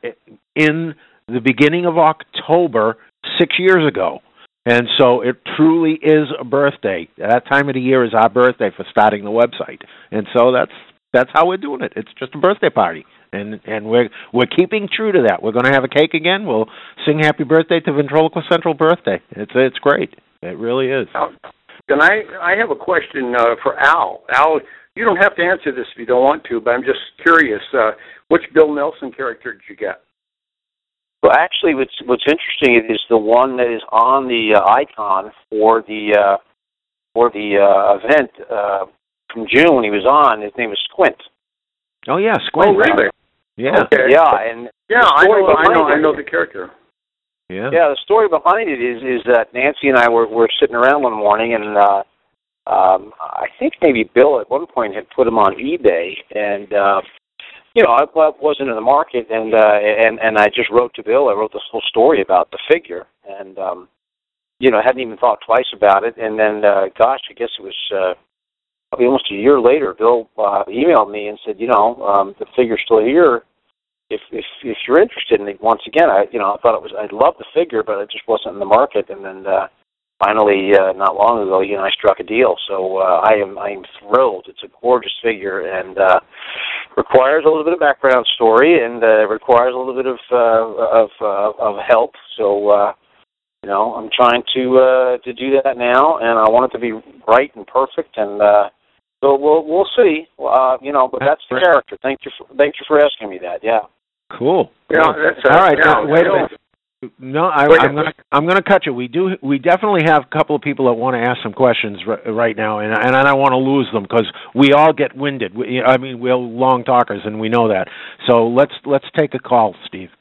in the beginning of October. Six years ago, and so it truly is a birthday. That time of the year is our birthday for starting the website, and so that's that's how we're doing it. It's just a birthday party, and and we're we're keeping true to that. We're going to have a cake again. We'll sing Happy Birthday to Ventriloquist Central Birthday. It's it's great. It really is. Then I I have a question uh, for Al. Al, you don't have to answer this if you don't want to, but I'm just curious. Uh, which Bill Nelson character did you get? Well, actually, what's what's interesting is the one that is on the uh, icon for the uh, for the uh, event uh, from June when he was on. His name is Squint. Oh yeah, Squint. Oh really? Yeah. Okay. Yeah, and yeah, I know, I know, I know the character. Yeah. Yeah, the story behind it is is that Nancy and I were were sitting around one morning, and uh, um, I think maybe Bill at one point had put him on eBay, and. Uh, You know, I wasn't in the market, and uh, and and I just wrote to Bill. I wrote this whole story about the figure, and um, you know, hadn't even thought twice about it. And then, uh, gosh, I guess it was uh, probably almost a year later. Bill uh, emailed me and said, you know, um, the figure's still here. If if if you're interested, and once again, I you know, I thought it was I loved the figure, but it just wasn't in the market. And then uh, finally, uh, not long ago, you and I struck a deal. So uh, I am I am thrilled. It's a gorgeous figure, and. Uh, requires a little bit of background story, and uh, requires a little bit of uh, of, uh, of help. So, uh, you know, I'm trying to uh, to do that now, and I want it to be right and perfect. And uh, so we'll we'll see. Uh, you know, but that's the character. Thank you for thank you for asking me that. Yeah. Cool. Yeah. That's, uh, all right. yeah, now, wait a minute. No, I, I'm going to I'm going to cut you. We do we definitely have a couple of people that want to ask some questions r- right now, and and I don't want to lose them because we all get winded. We, I mean, we're long talkers, and we know that. So let's let's take a call, Steve.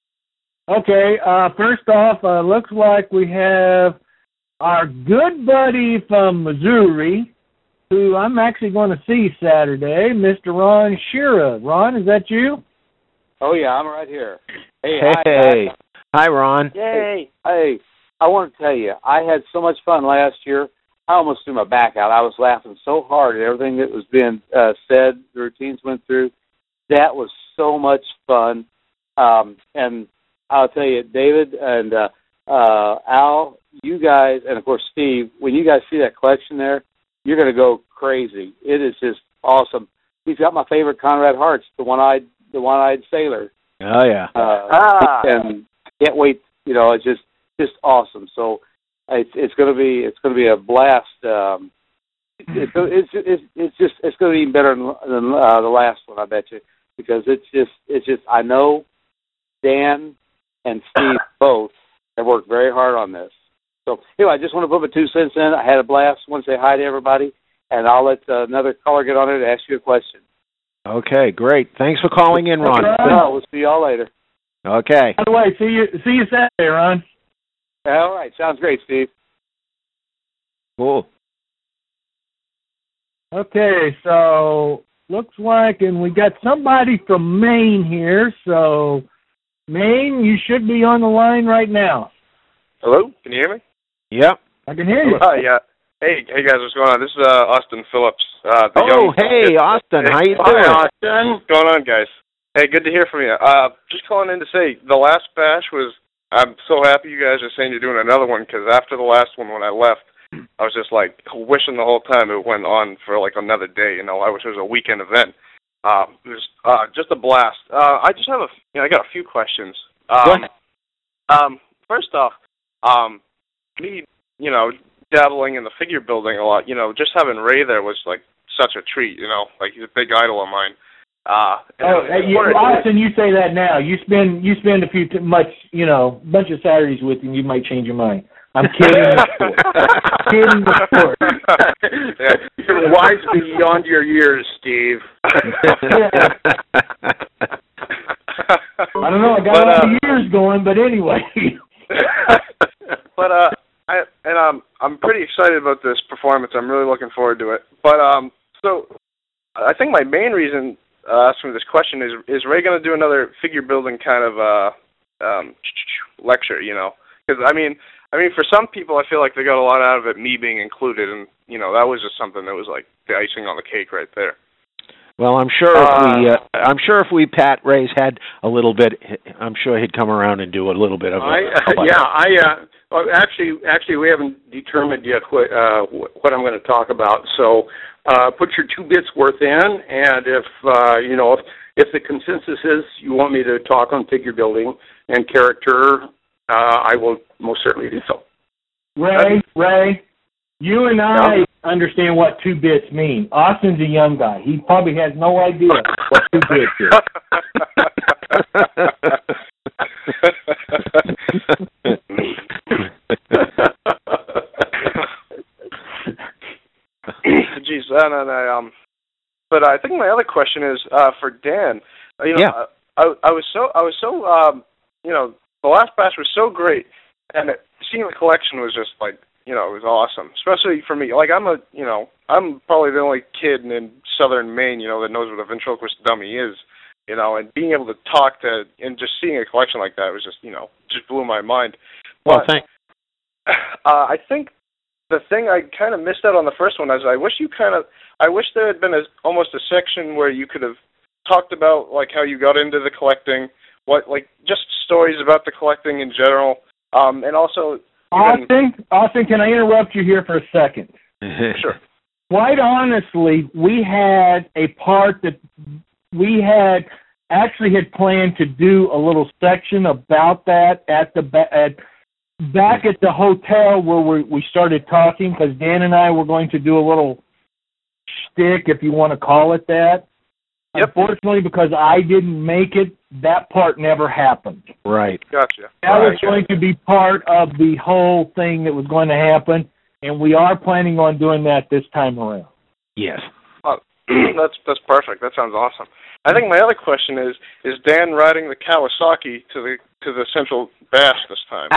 Okay. Uh, first off, uh, looks like we have our good buddy from Missouri, who I'm actually going to see Saturday, Mister Ron Shira. Ron, is that you? Oh yeah, I'm right here. Hey. Hey. Hi, Hi, Ron. Yay! Hey, I want to tell you, I had so much fun last year. I almost threw my back out. I was laughing so hard at everything that was being uh, said, the routines went through. That was so much fun. Um, and I'll tell you, David and uh, uh, Al, you guys, and of course Steve, when you guys see that collection there, you're going to go crazy. It is just awesome. He's got my favorite Conrad Hartz, the one-eyed, the one-eyed sailor. Oh yeah. Uh, ah. And can't wait. You know, it's just just awesome. So it's it's going to be it's going to be a blast. Um, it's it's it's it's just it's going to be even better than, than uh, the last one, I bet you, because it's just it's just I know Dan and Steve both have worked very hard on this. So anyway, I just want to put my two cents in. I had a blast. I want to say hi to everybody, and I'll let uh, another caller get on it to ask you a question. Okay, great. Thanks for calling in, Ron. Well, we'll see y'all later. Okay. By the way, see you see you Saturday, Ron. All right, sounds great, Steve. Cool. Okay, so looks like, and we got somebody from Maine here. So, Maine, you should be on the line right now. Hello, can you hear me? Yep. I can hear you. Hi, yeah. Hey, hey guys, what's going on? This is uh, Austin Phillips. Uh, the oh, young hey, Austin, hey, how you hi, doing? Austin. What's going on, guys? Hey, good to hear from you. Uh, just calling in to say the last bash was. I'm so happy you guys are saying you're doing another one because after the last one, when I left, I was just like wishing the whole time it went on for like another day. You know, I wish it was a weekend event. Um, it was uh, just a blast. Uh, I just have a, you know, I got a few questions. Um, um, first off, um, me, you know, dabbling in the figure building a lot. You know, just having Ray there was like such a treat. You know, like he's a big idol of mine. Uh, oh, hey, you, Austin, you say that now. You spend you spend a few too much, you know, bunch of Saturdays with him. You might change your mind. I'm kidding. Kidding before. Yeah, you're wise beyond your years, Steve. I got but, all uh, the years going, but anyway. but uh, I and um, I'm pretty excited about this performance. I'm really looking forward to it. But um, so I think my main reason uh, asking this question is: is Ray going to do another figure building kind of uh, um, lecture? You know, because I mean, I mean, for some people, I feel like they got a lot out of it, me being included, and you know, that was just something that was like the icing on the cake right there. Well, I'm sure if we, uh, I'm sure if we Pat Ray's had a little bit, I'm sure he'd come around and do a little bit of. I, a, uh, yeah, I uh, well, actually, actually, we haven't determined yet what uh, what I'm going to talk about. So, uh, put your two bits worth in, and if uh, you know, if, if the consensus is you want me to talk on figure building and character, uh, I will most certainly do so. Ray, Ray, you and I yeah. understand what two bits mean. Austin's a young guy. He probably has no idea what two bits is. Geez, no, no, no. Um, but I think my other question is uh, for Dan. Uh, you know, yeah. I, I was so, I was so, um, you know, the last batch was so great, and it, seeing the collection was just like, you know, it was awesome, especially for me. Like, I'm a, you know, I'm probably the only kid in southern Maine, you know, that knows what a ventriloquist dummy is, you know, and being able to talk to, and just seeing a collection like that was just, you know, just blew my mind. Well, but, thanks. Uh, I think the thing I kind of missed out on the first one is I wish you kind of, I wish there had been a, almost a section where you could have talked about, like, how you got into the collecting, what, like, just stories about the collecting in general, um, and also... Austin, Austin, can I interrupt you here for a second? Sure. Quite honestly, we had a part that we had actually had planned to do a little section about that at the at back at the hotel where we we started talking, because Dan and I were going to do a little shtick, if you want to call it that. Yep. Unfortunately, because I didn't make it, that part never happened. Right. Gotcha. That right. was going to be part of the whole thing that was going to happen, and we are planning on doing that this time around. Yes. Oh, that's that's perfect. That sounds awesome. I think my other question is: is Dan riding the Kawasaki to the to the Central Bash this time?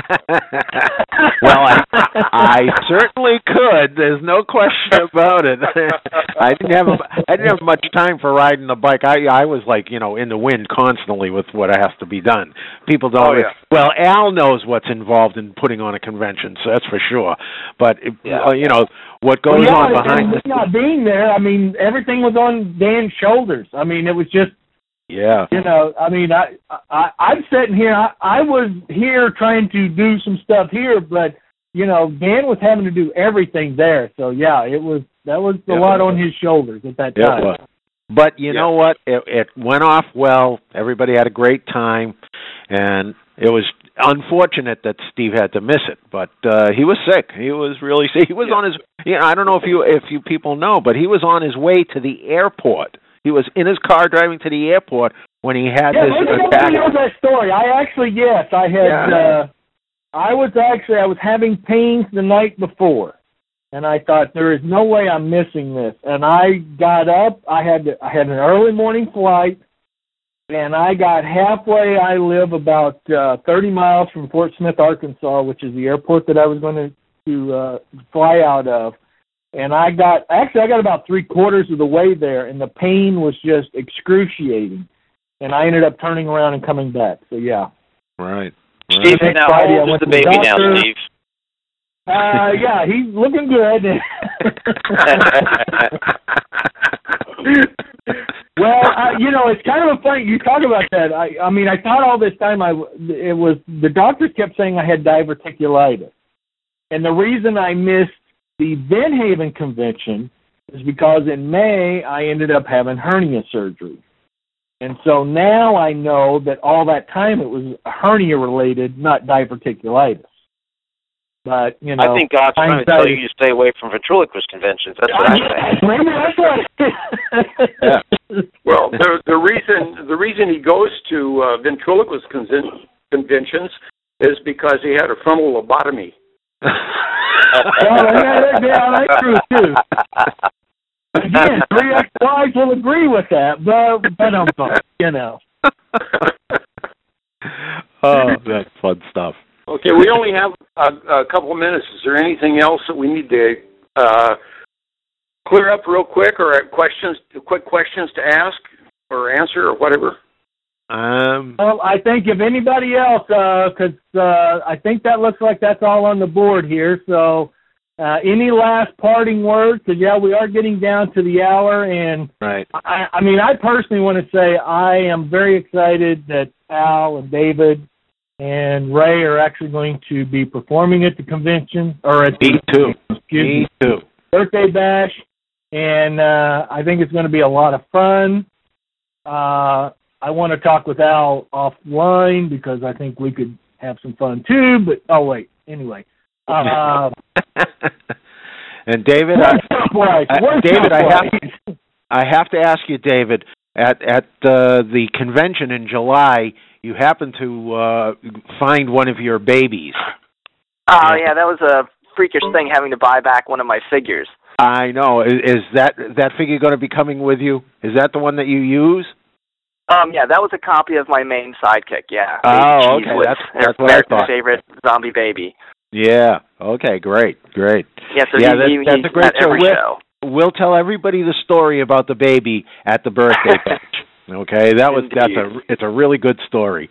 Well, I, I certainly could. There's no question about it. I didn't have a, I didn't have much time for riding the bike. I I was like, you know, in the wind constantly with what has to be done. People don't. Oh, yeah. Well, Al knows what's involved in putting on a convention, so that's for sure. But yeah. uh, you know what goes well, yeah, on behind the the not being there. I mean, everything was on Dan's shoulders. I mean, it was just. Yeah. You know, I mean, I, I, I'm sitting here. I, I was here trying to do some stuff here, but, you know, Dan was having to do everything there. So, yeah, it was that was a yeah, lot on his shoulders at that time. Yeah, but you yeah. know what? It, it went off well. Everybody had a great time, and it was unfortunate that Steve had to miss it. But uh, he was sick. He was really sick. He was yeah. on his. You know, I don't know if you if you people know, but he was on his way to the airport. He was in his car driving to the airport when he had yeah, this maybe attack. nobody knows that story. I actually, yes, I had. Yeah. Uh, I was actually I was having pains the night before, and I thought there is no way I'm missing this. And I got up. I had to, I had an early morning flight, and I got halfway. I live about uh, thirty miles from Fort Smith, Arkansas, which is the airport that I was going to to uh, fly out of. And I got, actually I got about three quarters of the way there, and the pain was just excruciating. And I ended up turning around and coming back. So, yeah. Right. Steve, Next now Friday, how I old is went the to the baby now, doctor. Steve? Uh, yeah, he's looking good. Well, uh, you know, it's kind of a funny, you talk about that. I, I mean, I thought all this time I, it was, the doctors kept saying I had diverticulitis. And the reason I missed the Van Haven convention is because in May I ended up having hernia surgery. And so now I know that all that time it was hernia related, not diverticulitis. But, you know, I think God's trying to tell you to stay away from ventriloquist conventions. That's what I think. Maybe that's what yeah. Well, the the reason the reason he goes to uh, ventriloquist con- conventions is because he had a frontal lobotomy. Well, yeah, yeah, that's true too. Again, three ex-wives will agree with that, but but I'm fine, you know. Oh, that's fun stuff. Okay, we only have a, a couple of minutes. Is there anything else that we need to uh, clear up real quick, or questions, quick questions to ask or answer or whatever? Um, well, I think if anybody else, because uh, uh, I think that looks like that's all on the board here. So, uh, any last parting words? Because yeah, we are getting down to the hour, and right. I, I mean, I personally want to say I am very excited that Al and David and Ray are actually going to be performing at the convention, or at Me the, too. excuse Me me, too. birthday bash, and uh, I think it's going to be a lot of fun. Uh, I want to talk with Al offline because I think we could have some fun too. But oh wait, anyway. Uh, and David, I, I, David, I have I have to ask you, David, at at uh, the convention in July, you happen to uh, find one of your babies. Oh yeah, that was a freakish thing, having to buy back one of my figures. I know. Is, is that that figure going to be coming with you? Is that the one that you use? Um, yeah, that was a copy of my main sidekick, yeah. Oh, Baby okay, Cheese that's, was that's what I America's thought. favorite zombie baby. Yeah, okay, great, great. Yeah, so yeah, he, that, he, that's he's a great at every show. show. We'll, we'll tell everybody the story about the baby at the birthday bash. Okay, that was, that's a, it's a really good story.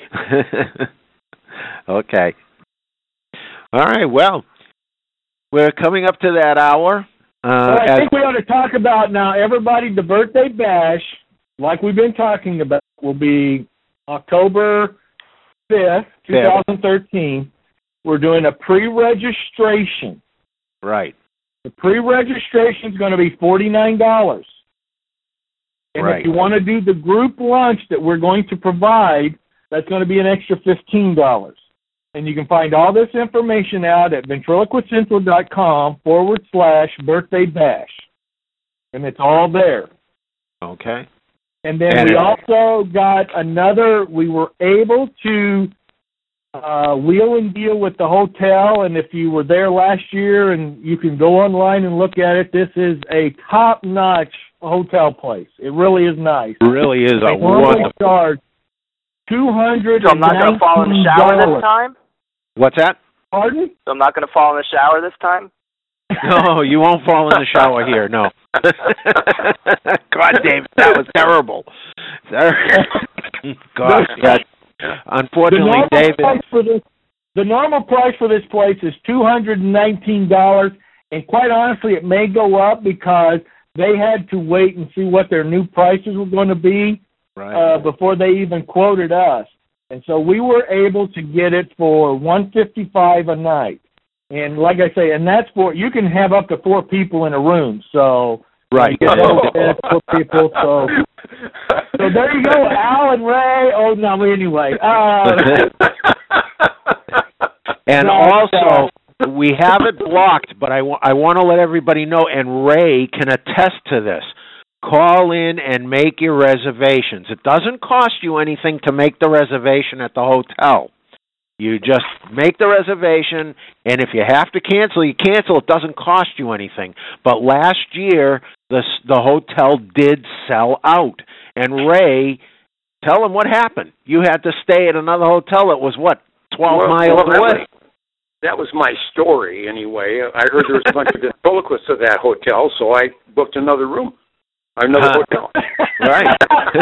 Okay. All right, well, we're coming up to that hour. Uh, well, I as, think we ought to talk about now, everybody, the birthday bash, like we've been talking about, will be October fifth, twenty thirteen. We're doing a pre-registration. Right. The pre-registration is going to be forty-nine dollars. And right. if you want to do the group lunch that we're going to provide, that's going to be an extra fifteen dollars. And you can find all this information out at ventriloquistcentral.com forward slash birthday bash. And it's all there. Okay. And then and we it, also got another, we were able to uh, wheel and deal with the hotel. And if you were there last year, and you can go online and look at it, this is a top-notch hotel place. It really is nice. It really is a they wonderful. Charge two hundred So I'm not going to fall in the shower this time? What's that? Pardon? So I'm not going to fall in the shower this time? No, you won't fall in the shower here, no. God, Dave, that was terrible. Gosh, yeah. Unfortunately, the David... Price for this, the normal price for this place is two hundred nineteen dollars, and quite honestly, it may go up because they had to wait and see what their new prices were going to be right. uh, before they even quoted us. And so we were able to get it for one hundred fifty-five dollars a night. And like I say, and that's for, you can have up to four people in a room. So, right. You get four people. So, so there you go, Al and Ray. Oh, no, anyway. Uh, and also, we have it blocked, but I, wa- I want to let everybody know, and Ray can attest to this. Call in and make your reservations. It doesn't cost you anything to make the reservation at the hotel. You just make the reservation, and if you have to cancel, you cancel. It doesn't cost you anything. But last year, the the hotel did sell out. And Ray, tell him what happened. You had to stay at another hotel that was, what, twelve well, miles well, away? That was my story, anyway. I heard there was a bunch of ventriloquists at that hotel, so I booked another room. Another uh, hotel. Right.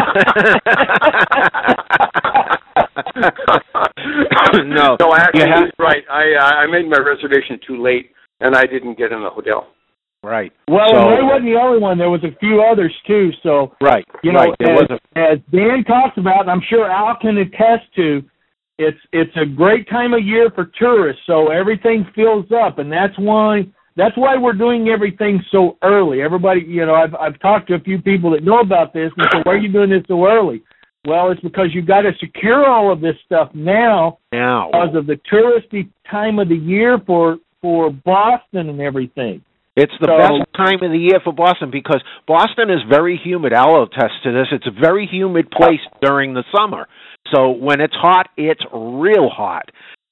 no, no, actually, have, he's right. I uh, I made my reservation too late, and I didn't get in the hotel. Right. Well, so, Ray wasn't the only one. There was a few others too. So, right. You know, right. There as, was a... as Dan talks about, and I'm sure Al can attest to, it's it's a great time of year for tourists. So everything fills up, and that's why. That's why we're doing everything so early. Everybody, you know, I've I've talked to a few people that know about this, and say, why are you doing this so early? Well, it's because you've got to secure all of this stuff now, now. because of the touristy time of the year for, for Boston and everything. It's the so, best time of the year for Boston because Boston is very humid. I'll attest to this. It's a very humid place during the summer. So when it's hot, it's real hot.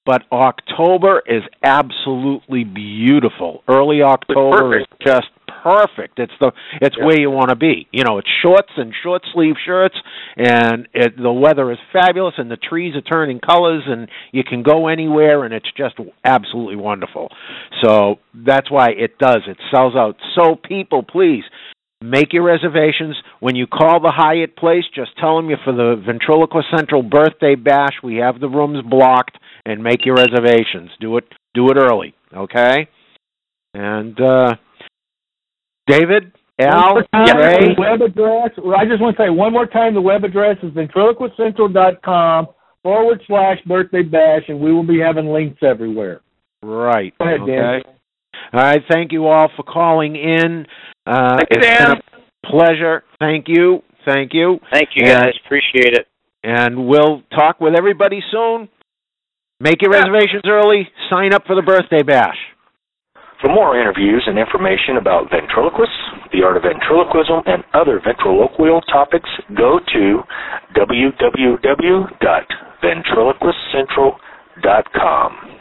but October is absolutely beautiful. Early October is just perfect. It's the it's yeah. where you want to be. You know, it's shorts and short sleeve shirts, and it, the weather is fabulous, and the trees are turning colors, and you can go anywhere, and it's just absolutely wonderful. So that's why it does. It sells out. So people, please make your reservations. When you call the Hyatt Place, just tell them you're for the Ventriloquist Central birthday bash. We have the rooms blocked, and make your reservations. Do it. Do it early, okay? And uh, David, Al, Ray. The web address. I just want to say one more time. The web address is ventriloquist central dot com forward slash birthday bash, and we will be having links everywhere. Right. Go ahead, okay. Dan. All right. Thank you all for calling in. Uh, Thank you, it's Dan. been a pleasure. Thank you. Thank you. Thank you, and, guys. Appreciate it. And we'll talk with everybody soon. Make your reservations early. Sign up for the birthday bash. For more interviews and information about ventriloquists, the art of ventriloquism, and other ventriloquial topics, go to w w w dot ventriloquist central dot com.